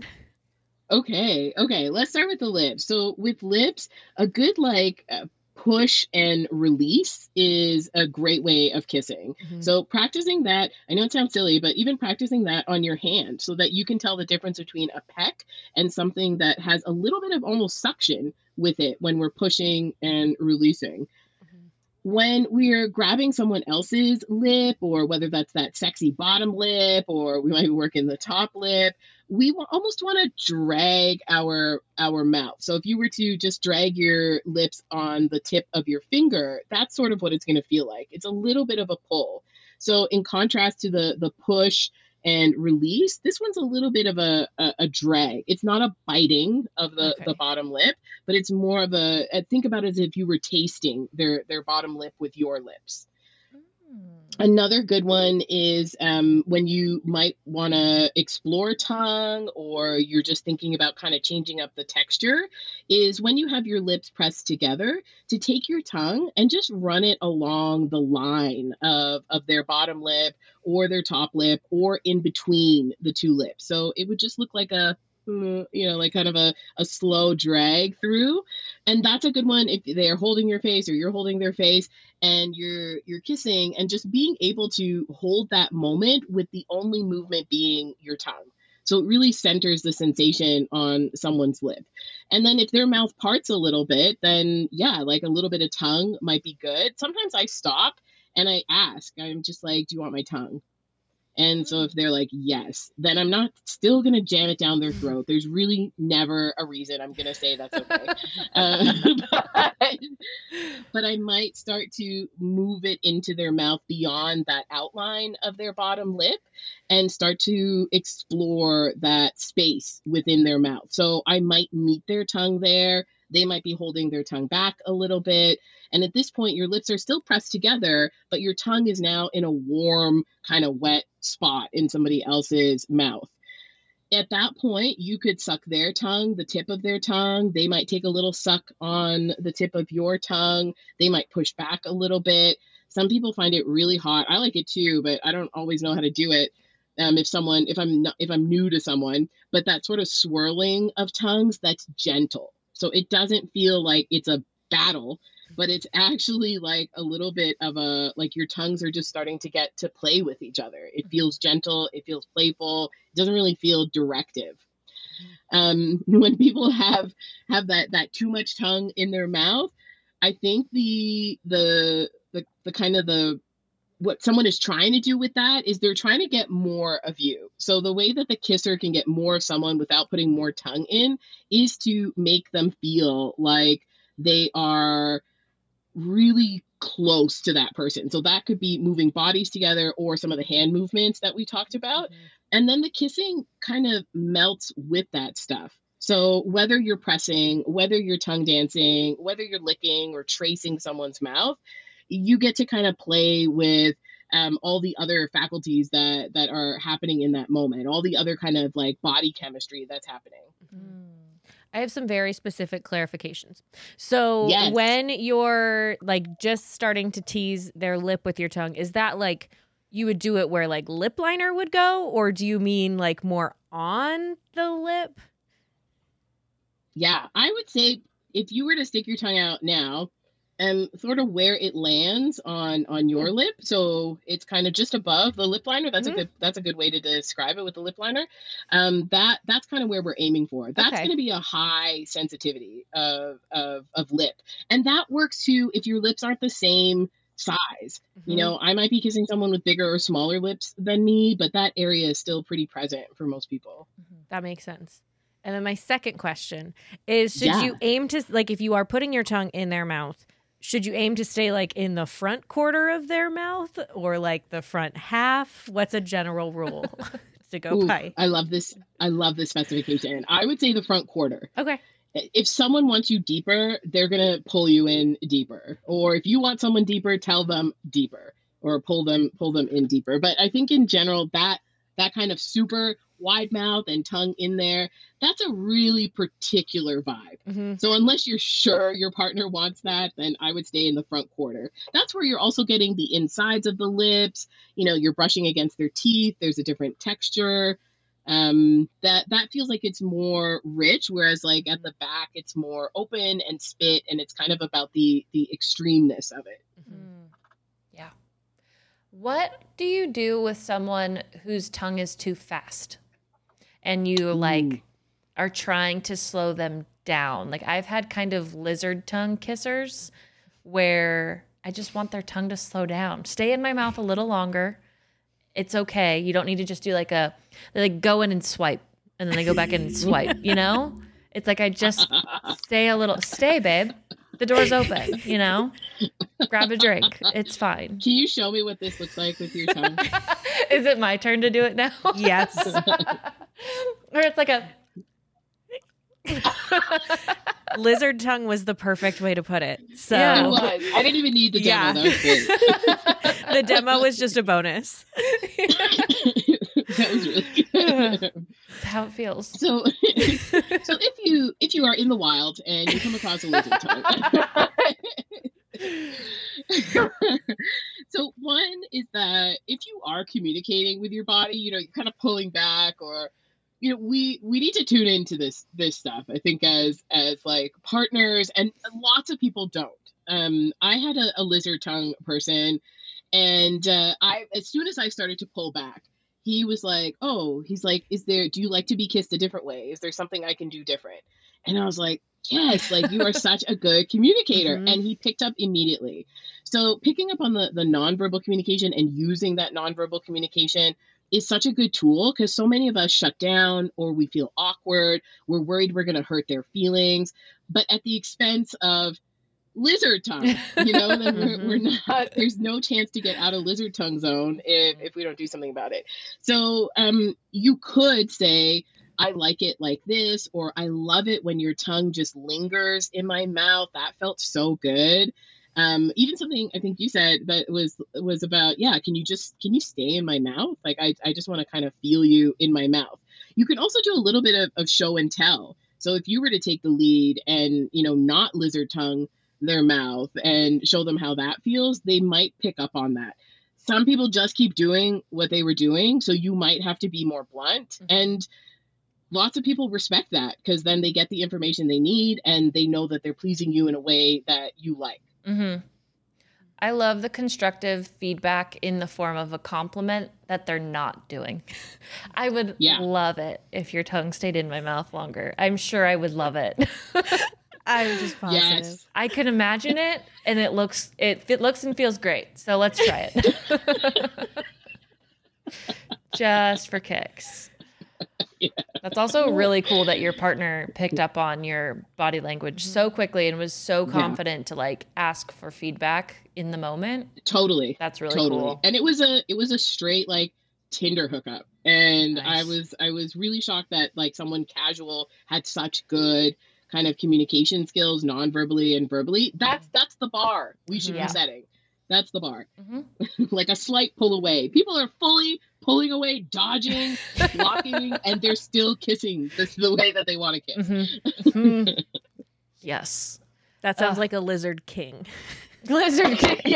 Okay, okay. Let's start with the lips. So with lips, a good like uh, push and release is a great way of kissing. Mm-hmm. So practicing that, I know it sounds silly, but even practicing that on your hand so that you can tell the difference between a peck and something that has a little bit of almost suction with it when we're pushing and releasing. Mm-hmm. When we're grabbing someone else's lip, or whether that's that sexy bottom lip, or we might be working the top lip, we w- almost want to drag our our mouth. So if you were to just drag your lips on the tip of your finger, that's sort of what it's going to feel like. It's a little bit of a pull. So in contrast to the the push and release, this one's a little bit of a, a, a drag. It's not a biting of the, okay. the bottom lip, but it's more of a, think about it as if you were tasting their, their bottom lip with your lips. Another good one is um, when you might want to explore tongue, or you're just thinking about kind of changing up the texture, is when you have your lips pressed together to take your tongue and just run it along the line of, of their bottom lip or their top lip or in between the two lips. So it would just look like a you know, like kind of a, a slow drag through. And that's a good one if they're holding your face or you're holding their face and you're you're kissing, and just being able to hold that moment with the only movement being your tongue. So it really centers the sensation on someone's lip. And then if their mouth parts a little bit, then yeah, like a little bit of tongue might be good. Sometimes I stop and I ask, I'm just like, do you want my tongue? And so if they're like, yes, then I'm not still going to jam it down their throat. There's really never a reason I'm going to say that's okay. uh, but, but I might start to move it into their mouth beyond that outline of their bottom lip and start to explore that space within their mouth. So I might meet their tongue there. They might be holding their tongue back a little bit. And at this point, your lips are still pressed together, but your tongue is now in a warm, kind of wet spot in somebody else's mouth. At that point, you could suck their tongue, the tip of their tongue. They might take a little suck on the tip of your tongue. They might push back a little bit. Some people find it really hot. I like it too, but I don't always know how to do it. Um, if someone, if I'm not, if I'm new to someone, but that sort of swirling of tongues, that's gentle. So it doesn't feel like it's a battle, but it's actually like a little bit of a, like your tongues are just starting to get to play with each other. It feels gentle. It feels playful. It doesn't really feel directive. Um, when people have, have that, that too much tongue in their mouth, I think the, the, the, the kind of the, what someone is trying to do with that is they're trying to get more of you. So the way that the kisser can get more of someone without putting more tongue in is to make them feel like they are really close to that person. So that could be moving bodies together or some of the hand movements that we talked about. Mm-hmm. And then the kissing kind of melts with that stuff. So whether you're pressing, whether you're tongue dancing, whether you're licking or tracing someone's mouth, you get to kind of play with um, all the other faculties that, that are happening in that moment, all the other kind of like body chemistry that's happening. Mm. I have some very specific clarifications. So yes. when you're like just starting to tease their lip with your tongue, is that like you would do it where like lip liner would go, or do you mean like more on the lip? Yeah, I would say if you were to stick your tongue out now, and sort of where it lands on on your lip, so it's kind of just above the lip liner. That's mm-hmm. a good that's a good way to describe it with the lip liner. Um, that that's kind of where we're aiming for. That's okay. going to be a high sensitivity of, of of lip, and that works too if your lips aren't the same size. Mm-hmm. You know, I might be kissing someone with bigger or smaller lips than me, but that area is still pretty present for most people. Mm-hmm. That makes sense. And then my second question is: should yeah. you aim to, like, if you are putting your tongue in their mouth, should you aim to stay like in the front quarter of their mouth or like the front half? What's a general rule to go Ooh, by? I love this. I love this specification. I would say the front quarter. Okay. if someone wants you deeper, they're going to pull you in deeper. Or if you want someone deeper, tell them deeper or pull them pull them in deeper. But I think in general, that that kind of super wide mouth and tongue in there, that's a really particular vibe. Mm-hmm. So unless you're sure your partner wants that, then I would stay in the front quarter. That's where you're also getting the insides of the lips. You know, you're brushing against their teeth. There's a different texture. Um, that that feels like it's more rich, whereas like at the back, it's more open and spit, and it's kind of about the the extremeness of it. Mm-hmm. Yeah. What do you do with someone whose tongue is too fast, and you like Ooh. are trying to slow them down? Like I've had kind of lizard tongue kissers where I just want their tongue to slow down, stay in my mouth a little longer. It's okay. You don't need to just do like a, they like go in and swipe and then they go back in and swipe, you know? It's like, I just stay a little, stay babe. The door's open, you know? Grab a drink. It's fine. Can you show me what this looks like with your tongue? Is it my turn to do it now? Yes. Or it's like a, Lizard tongue was the perfect way to put it. So Yeah. It was. I didn't even need the demo. Yeah. That was great. the demo was just a bonus. That was really good. That's how it feels. So, so if you if you are in the wild and you come across a lizard tongue, so one is that if you are communicating with your body, you know, you're kind of pulling back, or you know, we we need to tune into this this stuff. I think as as like partners, and lots of people don't. Um, I had a, a lizard tongue person, and uh, I as soon as I started to pull back, he was like, oh, he's like, is there, do you like to be kissed a different way? Is there something I can do different? And I was like, yes, like you are such a good communicator. Mm-hmm. And he picked up immediately. So picking up on the, the nonverbal communication and using that nonverbal communication is such a good tool, because so many of us shut down, or we feel awkward. We're worried we're going to hurt their feelings, but at the expense of lizard tongue, you know, then we're, we're not, there's no chance to get out of lizard tongue zone if, if we don't do something about it. So um, you could say, I like it like this, or I love it when your tongue just lingers in my mouth. That felt so good. Um, even something I think you said that was was about, yeah, can you just, can you stay in my mouth? Like, I, I just want to kind of feel you in my mouth. You can also do a little bit of, of show and tell. So if you were to take the lead and, you know, not lizard tongue their mouth and show them how that feels, they might pick up on that. Some people just keep doing what they were doing, so you might have to be more blunt. Mm-hmm. And lots of people respect that, because then they get the information they need and they know that they're pleasing you in a way that you like. Mm-hmm. I love the constructive feedback in the form of a compliment that they're not doing. I would Yeah. love it if your tongue stayed in my mouth longer. I'm sure I would love it. I'm just positive. Yes. I can imagine it, and it looks it, it looks and feels great. So let's try it. Just for kicks. Yeah. That's also really cool that your partner picked up on your body language so quickly and was so confident to like ask for feedback in the moment. Totally. That's really totally. cool. And it was a it was a straight like Tinder hookup. And Nice. I was I was really shocked that like someone casual had such good kind of communication skills, non-verbally and verbally. That's that's the bar we should Yeah. be setting. That's the bar. Mhm. Like a slight pull away. People are fully pulling away, dodging, blocking, and they're still kissing. This is the way that they want to kiss. Mhm. Mhm. Yes. That sounds Ugh. like a lizard king. Lizard king.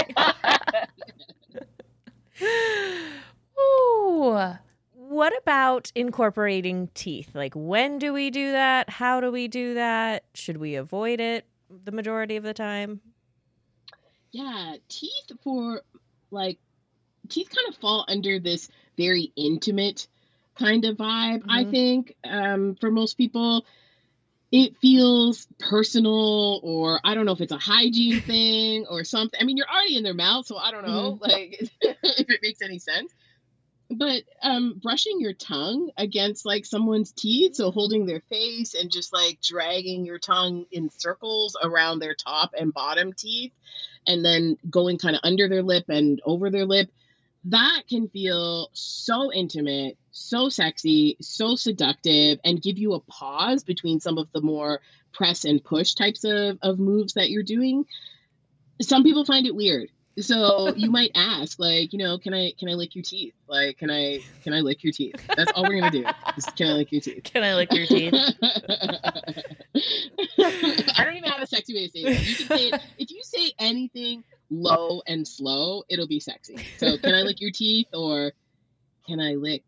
Ooh. What about incorporating teeth? Like, when do we do that? How do we do that? Should we avoid it the majority of the time? Yeah, teeth for like teeth kind of fall under this very intimate kind of vibe. I Mhm. think um, for most people, it feels personal, or I don't know if it's a hygiene thing or something. I mean, you're already in their mouth, so I don't know like if it makes any sense. But um, brushing your tongue against like someone's teeth, so holding their face and just like dragging your tongue in circles around their top and bottom teeth, and then going kind of under their lip and over their lip, that can feel so intimate, so sexy, so seductive, and give you a pause between some of the more press and push types of, of moves that you're doing. Some people find it weird. So you might ask, like, you know, can I can I lick your teeth? Like, can I can I lick your teeth? That's all we're gonna do. Just, can I lick your teeth? Can I lick your teeth? I don't even have a sexy way to say that. You can say it, if you say anything low and slow, it'll be sexy. So can I lick your teeth, or can I lick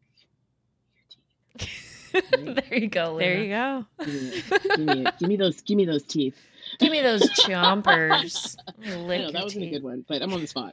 your teeth? Right? There you go. Luna. There you go. Give me, give me, give me those give me those teeth. Give me those chompers. Lick I know, your that wasn't teeth. a good one, but I'm on the spot.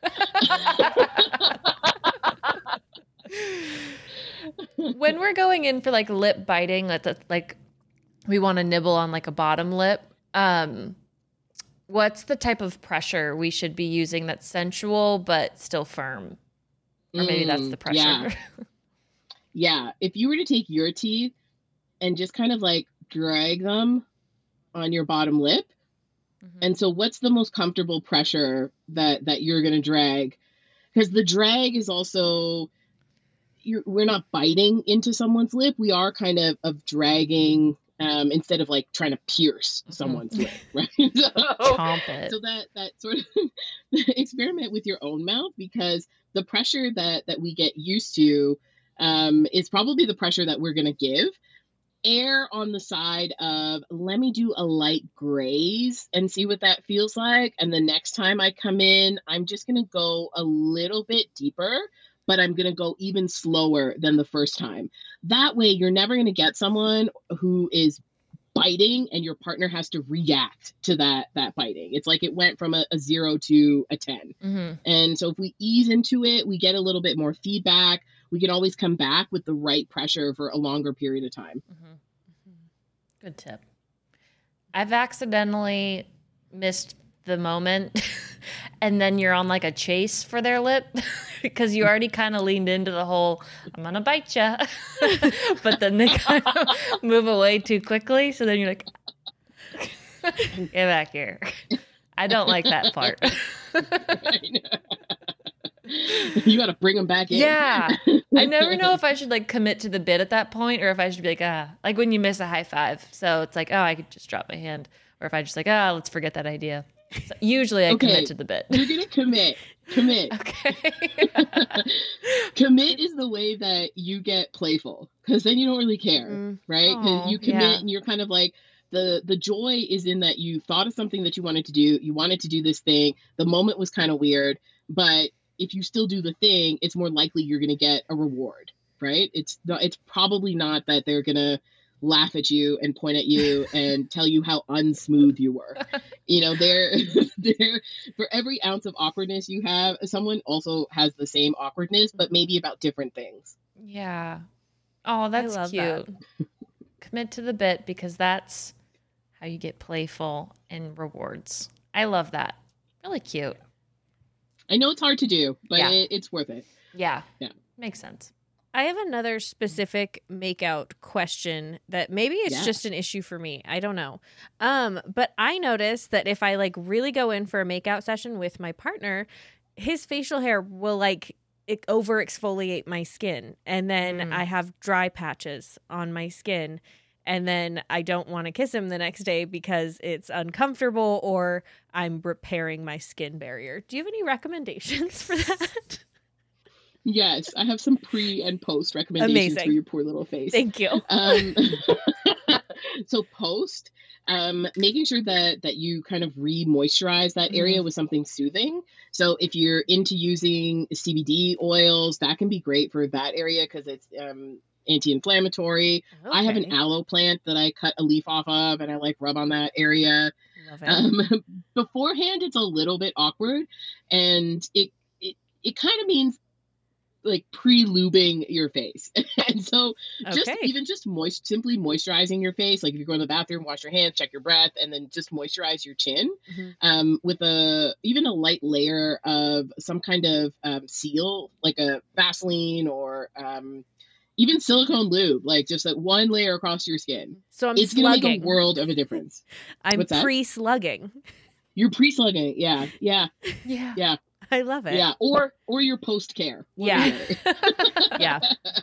When we're going in for like lip biting, that's a, like we want to nibble on like a bottom lip. Um, what's the type of pressure we should be using that's sensual but still firm? Or maybe that's the Mm, pressure. yeah. Yeah, if you were to take your teeth and just kind of like drag them on your bottom lip, Mhm. and so what's the most comfortable pressure that that you're going to drag? Because the drag is also, you're, we're not biting into someone's lip. We are kind of of dragging um, instead of like trying to pierce Mhm. someone's lip, right? So, Chomp it. so that that sort of experiment with your own mouth, because the pressure that that we get used to um, is probably the pressure that we're going to give. Err on the side of, let me do a light graze and see what that feels like. And the next time I come in, I'm just going to go a little bit deeper, but I'm going to go even slower than the first time. That way, you're never going to get someone who is biting and your partner has to react to that that biting. It's like it went from a, a zero to a ten. Mhm. And so if we ease into it, we get a little bit more feedback. We can always come back with the right pressure for a longer period of time. Mhm. Mhm. Good tip. I've accidentally missed the moment and then you're on like a chase for their lip because you already kind of leaned into the whole I'm gonna bite ya but then they kind of move away too quickly, so then you're like get back here. I don't like that part. You got to bring them back in. Yeah. I never know if I should like commit to the bit at that point or if I should be like, ah, like when you miss a high five. So it's like, oh, I could just drop my hand. Or if I just like, ah, let's forget that idea. So usually I Okay. commit to the bit. You're going to commit. Commit. Okay. Commit is the way that you get playful, because then you don't really care, Mm. right? 'Cause Aw, you commit yeah. and you're kind of like, the the joy is in that you thought of something that you wanted to do. You wanted to do this thing. The moment was kind of weird, but if you still do the thing, it's more likely you're going to get a reward, right? It's not, it's probably not that they're going to laugh at you and point at you and tell you how unsmooth you were. You know, they're, they're, for every ounce of awkwardness you have, someone also has the same awkwardness, but maybe about different things. Yeah. Oh, that's love cute. Commit to the bit because that's how you get playful and rewards. I love that. Really cute. I know it's hard to do, but Yeah. it, it's worth it. Yeah. Yeah. Makes sense. I have another specific makeout question that maybe it's Yeah. just an issue for me. I don't know. Um, but I noticed that if I like really go in for a makeout session with my partner, his facial hair will like it over exfoliate my skin. And then Mm. I have dry patches on my skin. And then I don't want to kiss him the next day because it's uncomfortable or I'm repairing my skin barrier. Do you have any recommendations for that? Yes, I have some pre and post recommendations Amazing. for your poor little face. Thank you. Um, so post, um, making sure that that you kind of re-moisturize that area with something soothing. So if you're into using C B D oils, that can be great for that area because it's um, anti-inflammatory. I have an Okay. aloe plant that I cut a leaf off of and I like rub on that area. Love it. Um, beforehand, it's a little bit awkward, and it it it kind of means like pre-lubing your face. And so just Okay. even just moist simply moisturizing your face, like if you go in the bathroom, wash your hands, check your breath, and then just moisturize your chin Mhm. um, with a even a light layer of some kind of um, seal, like a Vaseline or um, even silicone lube, like just that one layer across your skin. So I'm It's gonna make slugging. a world of a difference. I'm What's that? pre-slugging. You're pre-slugging, yeah, yeah, Yeah. yeah. I love it. Yeah, or or your post care. Yeah. Yeah.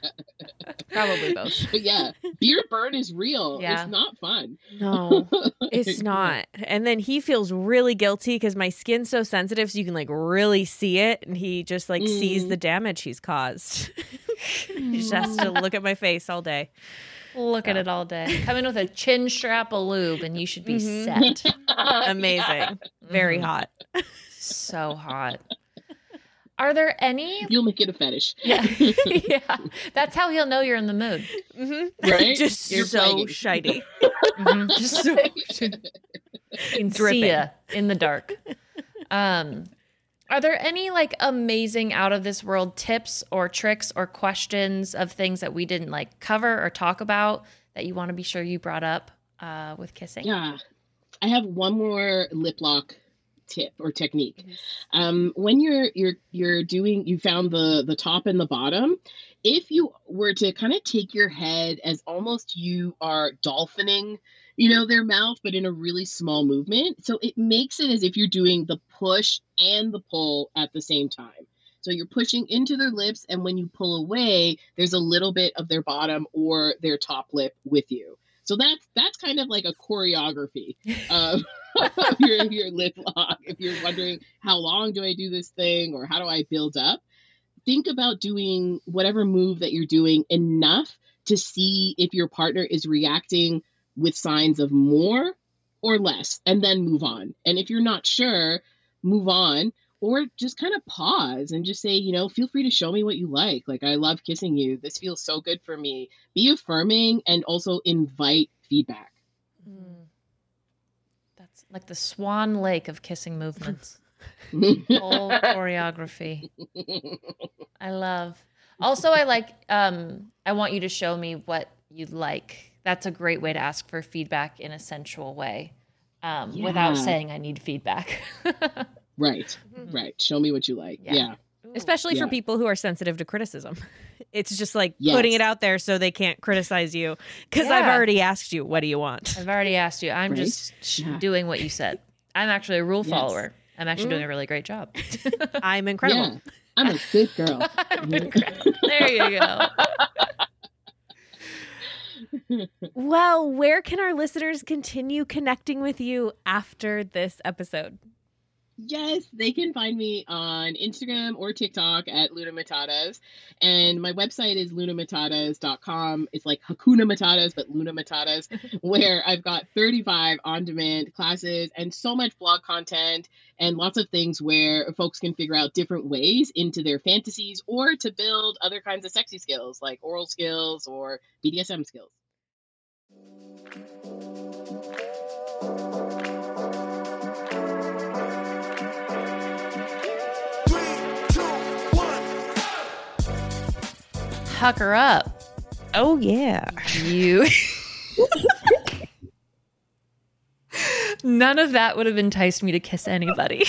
Probably both. But yeah, beard burn is real. Yeah. It's not fun. No, it's not. And then he feels really guilty because my skin's so sensitive, so you can like really see it, and he just like Mm. sees the damage he's caused. He just has to look at my face all day. Look at it all day. Come in with a chin strap of lube and you should be Mhm. set. Amazing. Very Mhm. hot. So hot. Are there any? You'll make it a fetish. Yeah. Yeah. That's how he'll know you're in the mood. Mm-hmm. Right? Just You're so flagging. shiny. Mhm. Just so you can see Dripping. ya in the dark. Um, are there any like amazing out of this world tips or tricks or questions of things that we didn't like cover or talk about that you want to be sure you brought up uh, with kissing? Yeah. I have one more lip lock tip or technique. Um, when you're you're you're doing you found the the top and the bottom, if you were to kind of take your head as almost you are dolphining, you know, their mouth, but in a really small movement. So it makes it as if you're doing the push and the pull at the same time. So you're pushing into their lips, and when you pull away, there's a little bit of their bottom or their top lip with you. So that's that's kind of like a choreography of, of your, your lip lock. If you're wondering how long do I do this thing or how do I build up, think about doing whatever move that you're doing enough to see if your partner is reacting with signs of more or less, and then move on. And if you're not sure, move on. Or just kind of pause and just say, you know, feel free to show me what you like. Like, I love kissing you. This feels so good for me. Be affirming and also invite feedback. Mm. That's like the Swan Lake of kissing movements. Whole choreography. I love. Also, I like, um, I want you to show me what you like. That's a great way to ask for feedback in a sensual way um, Yeah. without saying I need feedback. Right, Mhm. right. Show me what you like. Yeah. Yeah. Especially for Yeah. people who are sensitive to criticism. It's just like Yes. putting it out there so they can't criticize you. Because I've Yeah. already asked you, what do you want? I've already asked you. I'm Right? just sh- Yeah. doing what you said. I'm actually a rule Yes. follower. I'm actually Mhm. doing a really great job. I'm incredible. Yeah. I'm a good girl. I'm incredible. There you go. Well, where can our listeners continue connecting with you after this episode? Yes, they can find me on Instagram or TikTok at Luna Matatas. And my website is luna matatas dot com. It's like Hakuna Matatas, but Luna Matatas, where I've got thirty-five on-demand classes and so much blog content and lots of things where folks can figure out different ways into their fantasies or to build other kinds of sexy skills like oral skills or B D S M skills. Huck her up. Oh, yeah. You. None of that would have enticed me to kiss anybody.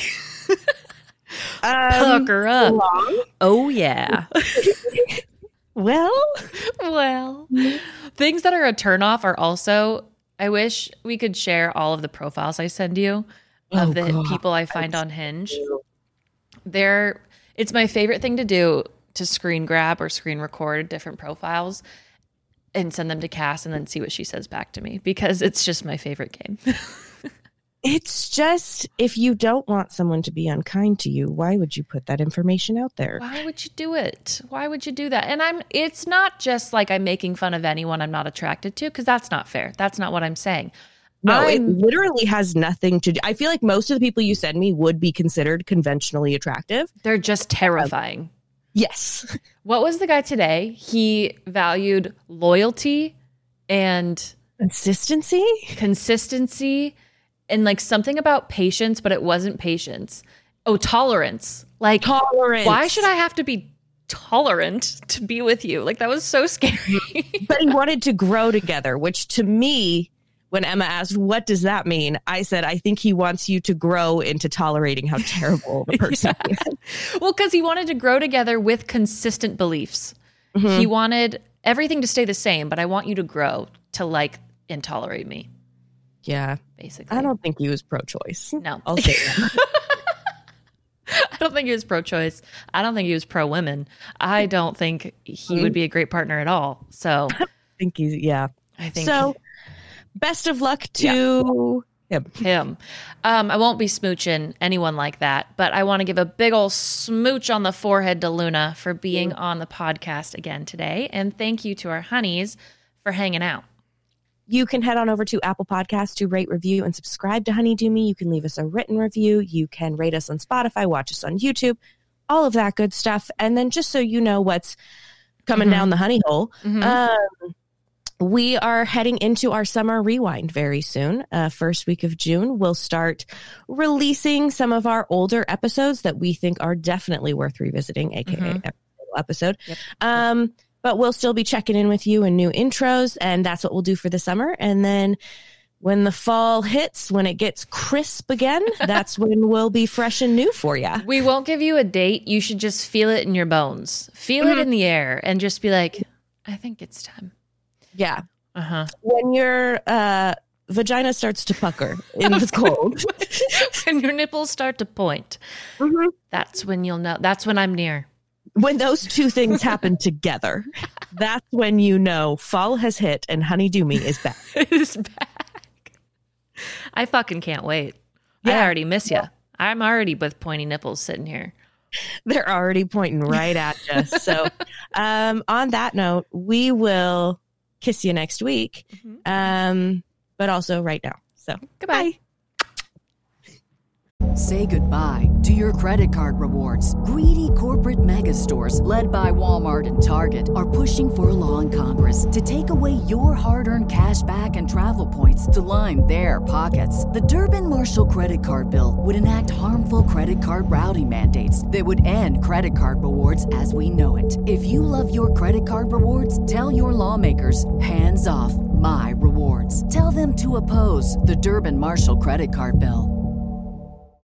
Huck Um, her up. Oh, yeah. well, Well, things that are a turnoff are also, I wish we could share all of the profiles I send you of Oh, the God. people I find on Hinge. They're, it's my favorite thing to do to screen grab or screen record different profiles and send them to Cass and then see what she says back to me because it's just my favorite game. it's just if you don't want someone to be unkind to you, why would you put that information out there? Why would you do it? Why would you do that? And I'm it's not just like I'm making fun of anyone I'm not attracted to because that's not fair. That's not what I'm saying. No, it I'm- literally has nothing to do. I feel like most of the people you send me would be considered conventionally attractive. They're just terrifying. Yes. What was the guy today? He valued loyalty and Consistency? consistency and like something about patience, but it wasn't patience. Oh, tolerance. Like, Tolerance. why should I have to be tolerant to be with you? Like, that was so scary. But he wanted to grow together, which to me, when Emma asked, what does that mean? I said, I think he wants you to grow into tolerating how terrible the person Yeah. is. Well, because he wanted to grow together with consistent beliefs. Mhm. He wanted everything to stay the same, but I want you to grow to like and tolerate me, Yeah. basically. I don't think he was pro-choice. No. I'll say that. don't think he was pro-choice. I don't think he was pro-women. I don't think he would be a great partner at all. So I think he's, yeah. I think so. Best of luck to yeah. him. him. Um, I won't be smooching anyone like that, but I want to give a big old smooch on the forehead to Luna for being on the podcast again today. And thank you to our honeys for hanging out. You can head on over to Apple Podcasts to rate, review, and subscribe to Honey Do Me. You can leave us a written review. You can rate us on Spotify, watch us on YouTube, all of that good stuff. And then just so you know what's coming Mm-hmm. down the honey hole, Mhm. um, we are heading into our summer rewind very soon. Uh, first week of June, we'll start releasing some of our older episodes that we think are definitely worth revisiting, aka Mhm. every episode. Yep. Um, but we'll still be checking in with you and new intros, and that's what we'll do for the summer. And then when the fall hits, when it gets crisp again, that's when we'll be fresh and new for you. We won't give you a date. You should just feel it in your bones. Feel it in the air and just be like, I think it's time. Yeah. Uh-huh. When your uh, vagina starts to pucker in the cold. When your nipples start to point, Mhm. that's when you'll know. That's when I'm near. When those two things happen together, that's when you know fall has hit and Honey Do Me is back. It's back. I fucking can't wait. I Yeah. already miss you. I'm already with pointy nipples sitting here. They're already pointing right at you. So um, on that note, we will kiss you next week, um, but also right now. So Goodbye. bye. Say goodbye to your credit card rewards. Greedy corporate mega stores, led by Walmart and Target, are pushing for a law in Congress to take away your hard-earned cash back and travel points to line their pockets. The Durbin-Marshall credit card bill would enact harmful credit card routing mandates that would end credit card rewards as we know it. If you love your credit card rewards, tell your lawmakers, hands off my rewards. Tell them to oppose the Durbin-Marshall credit card bill.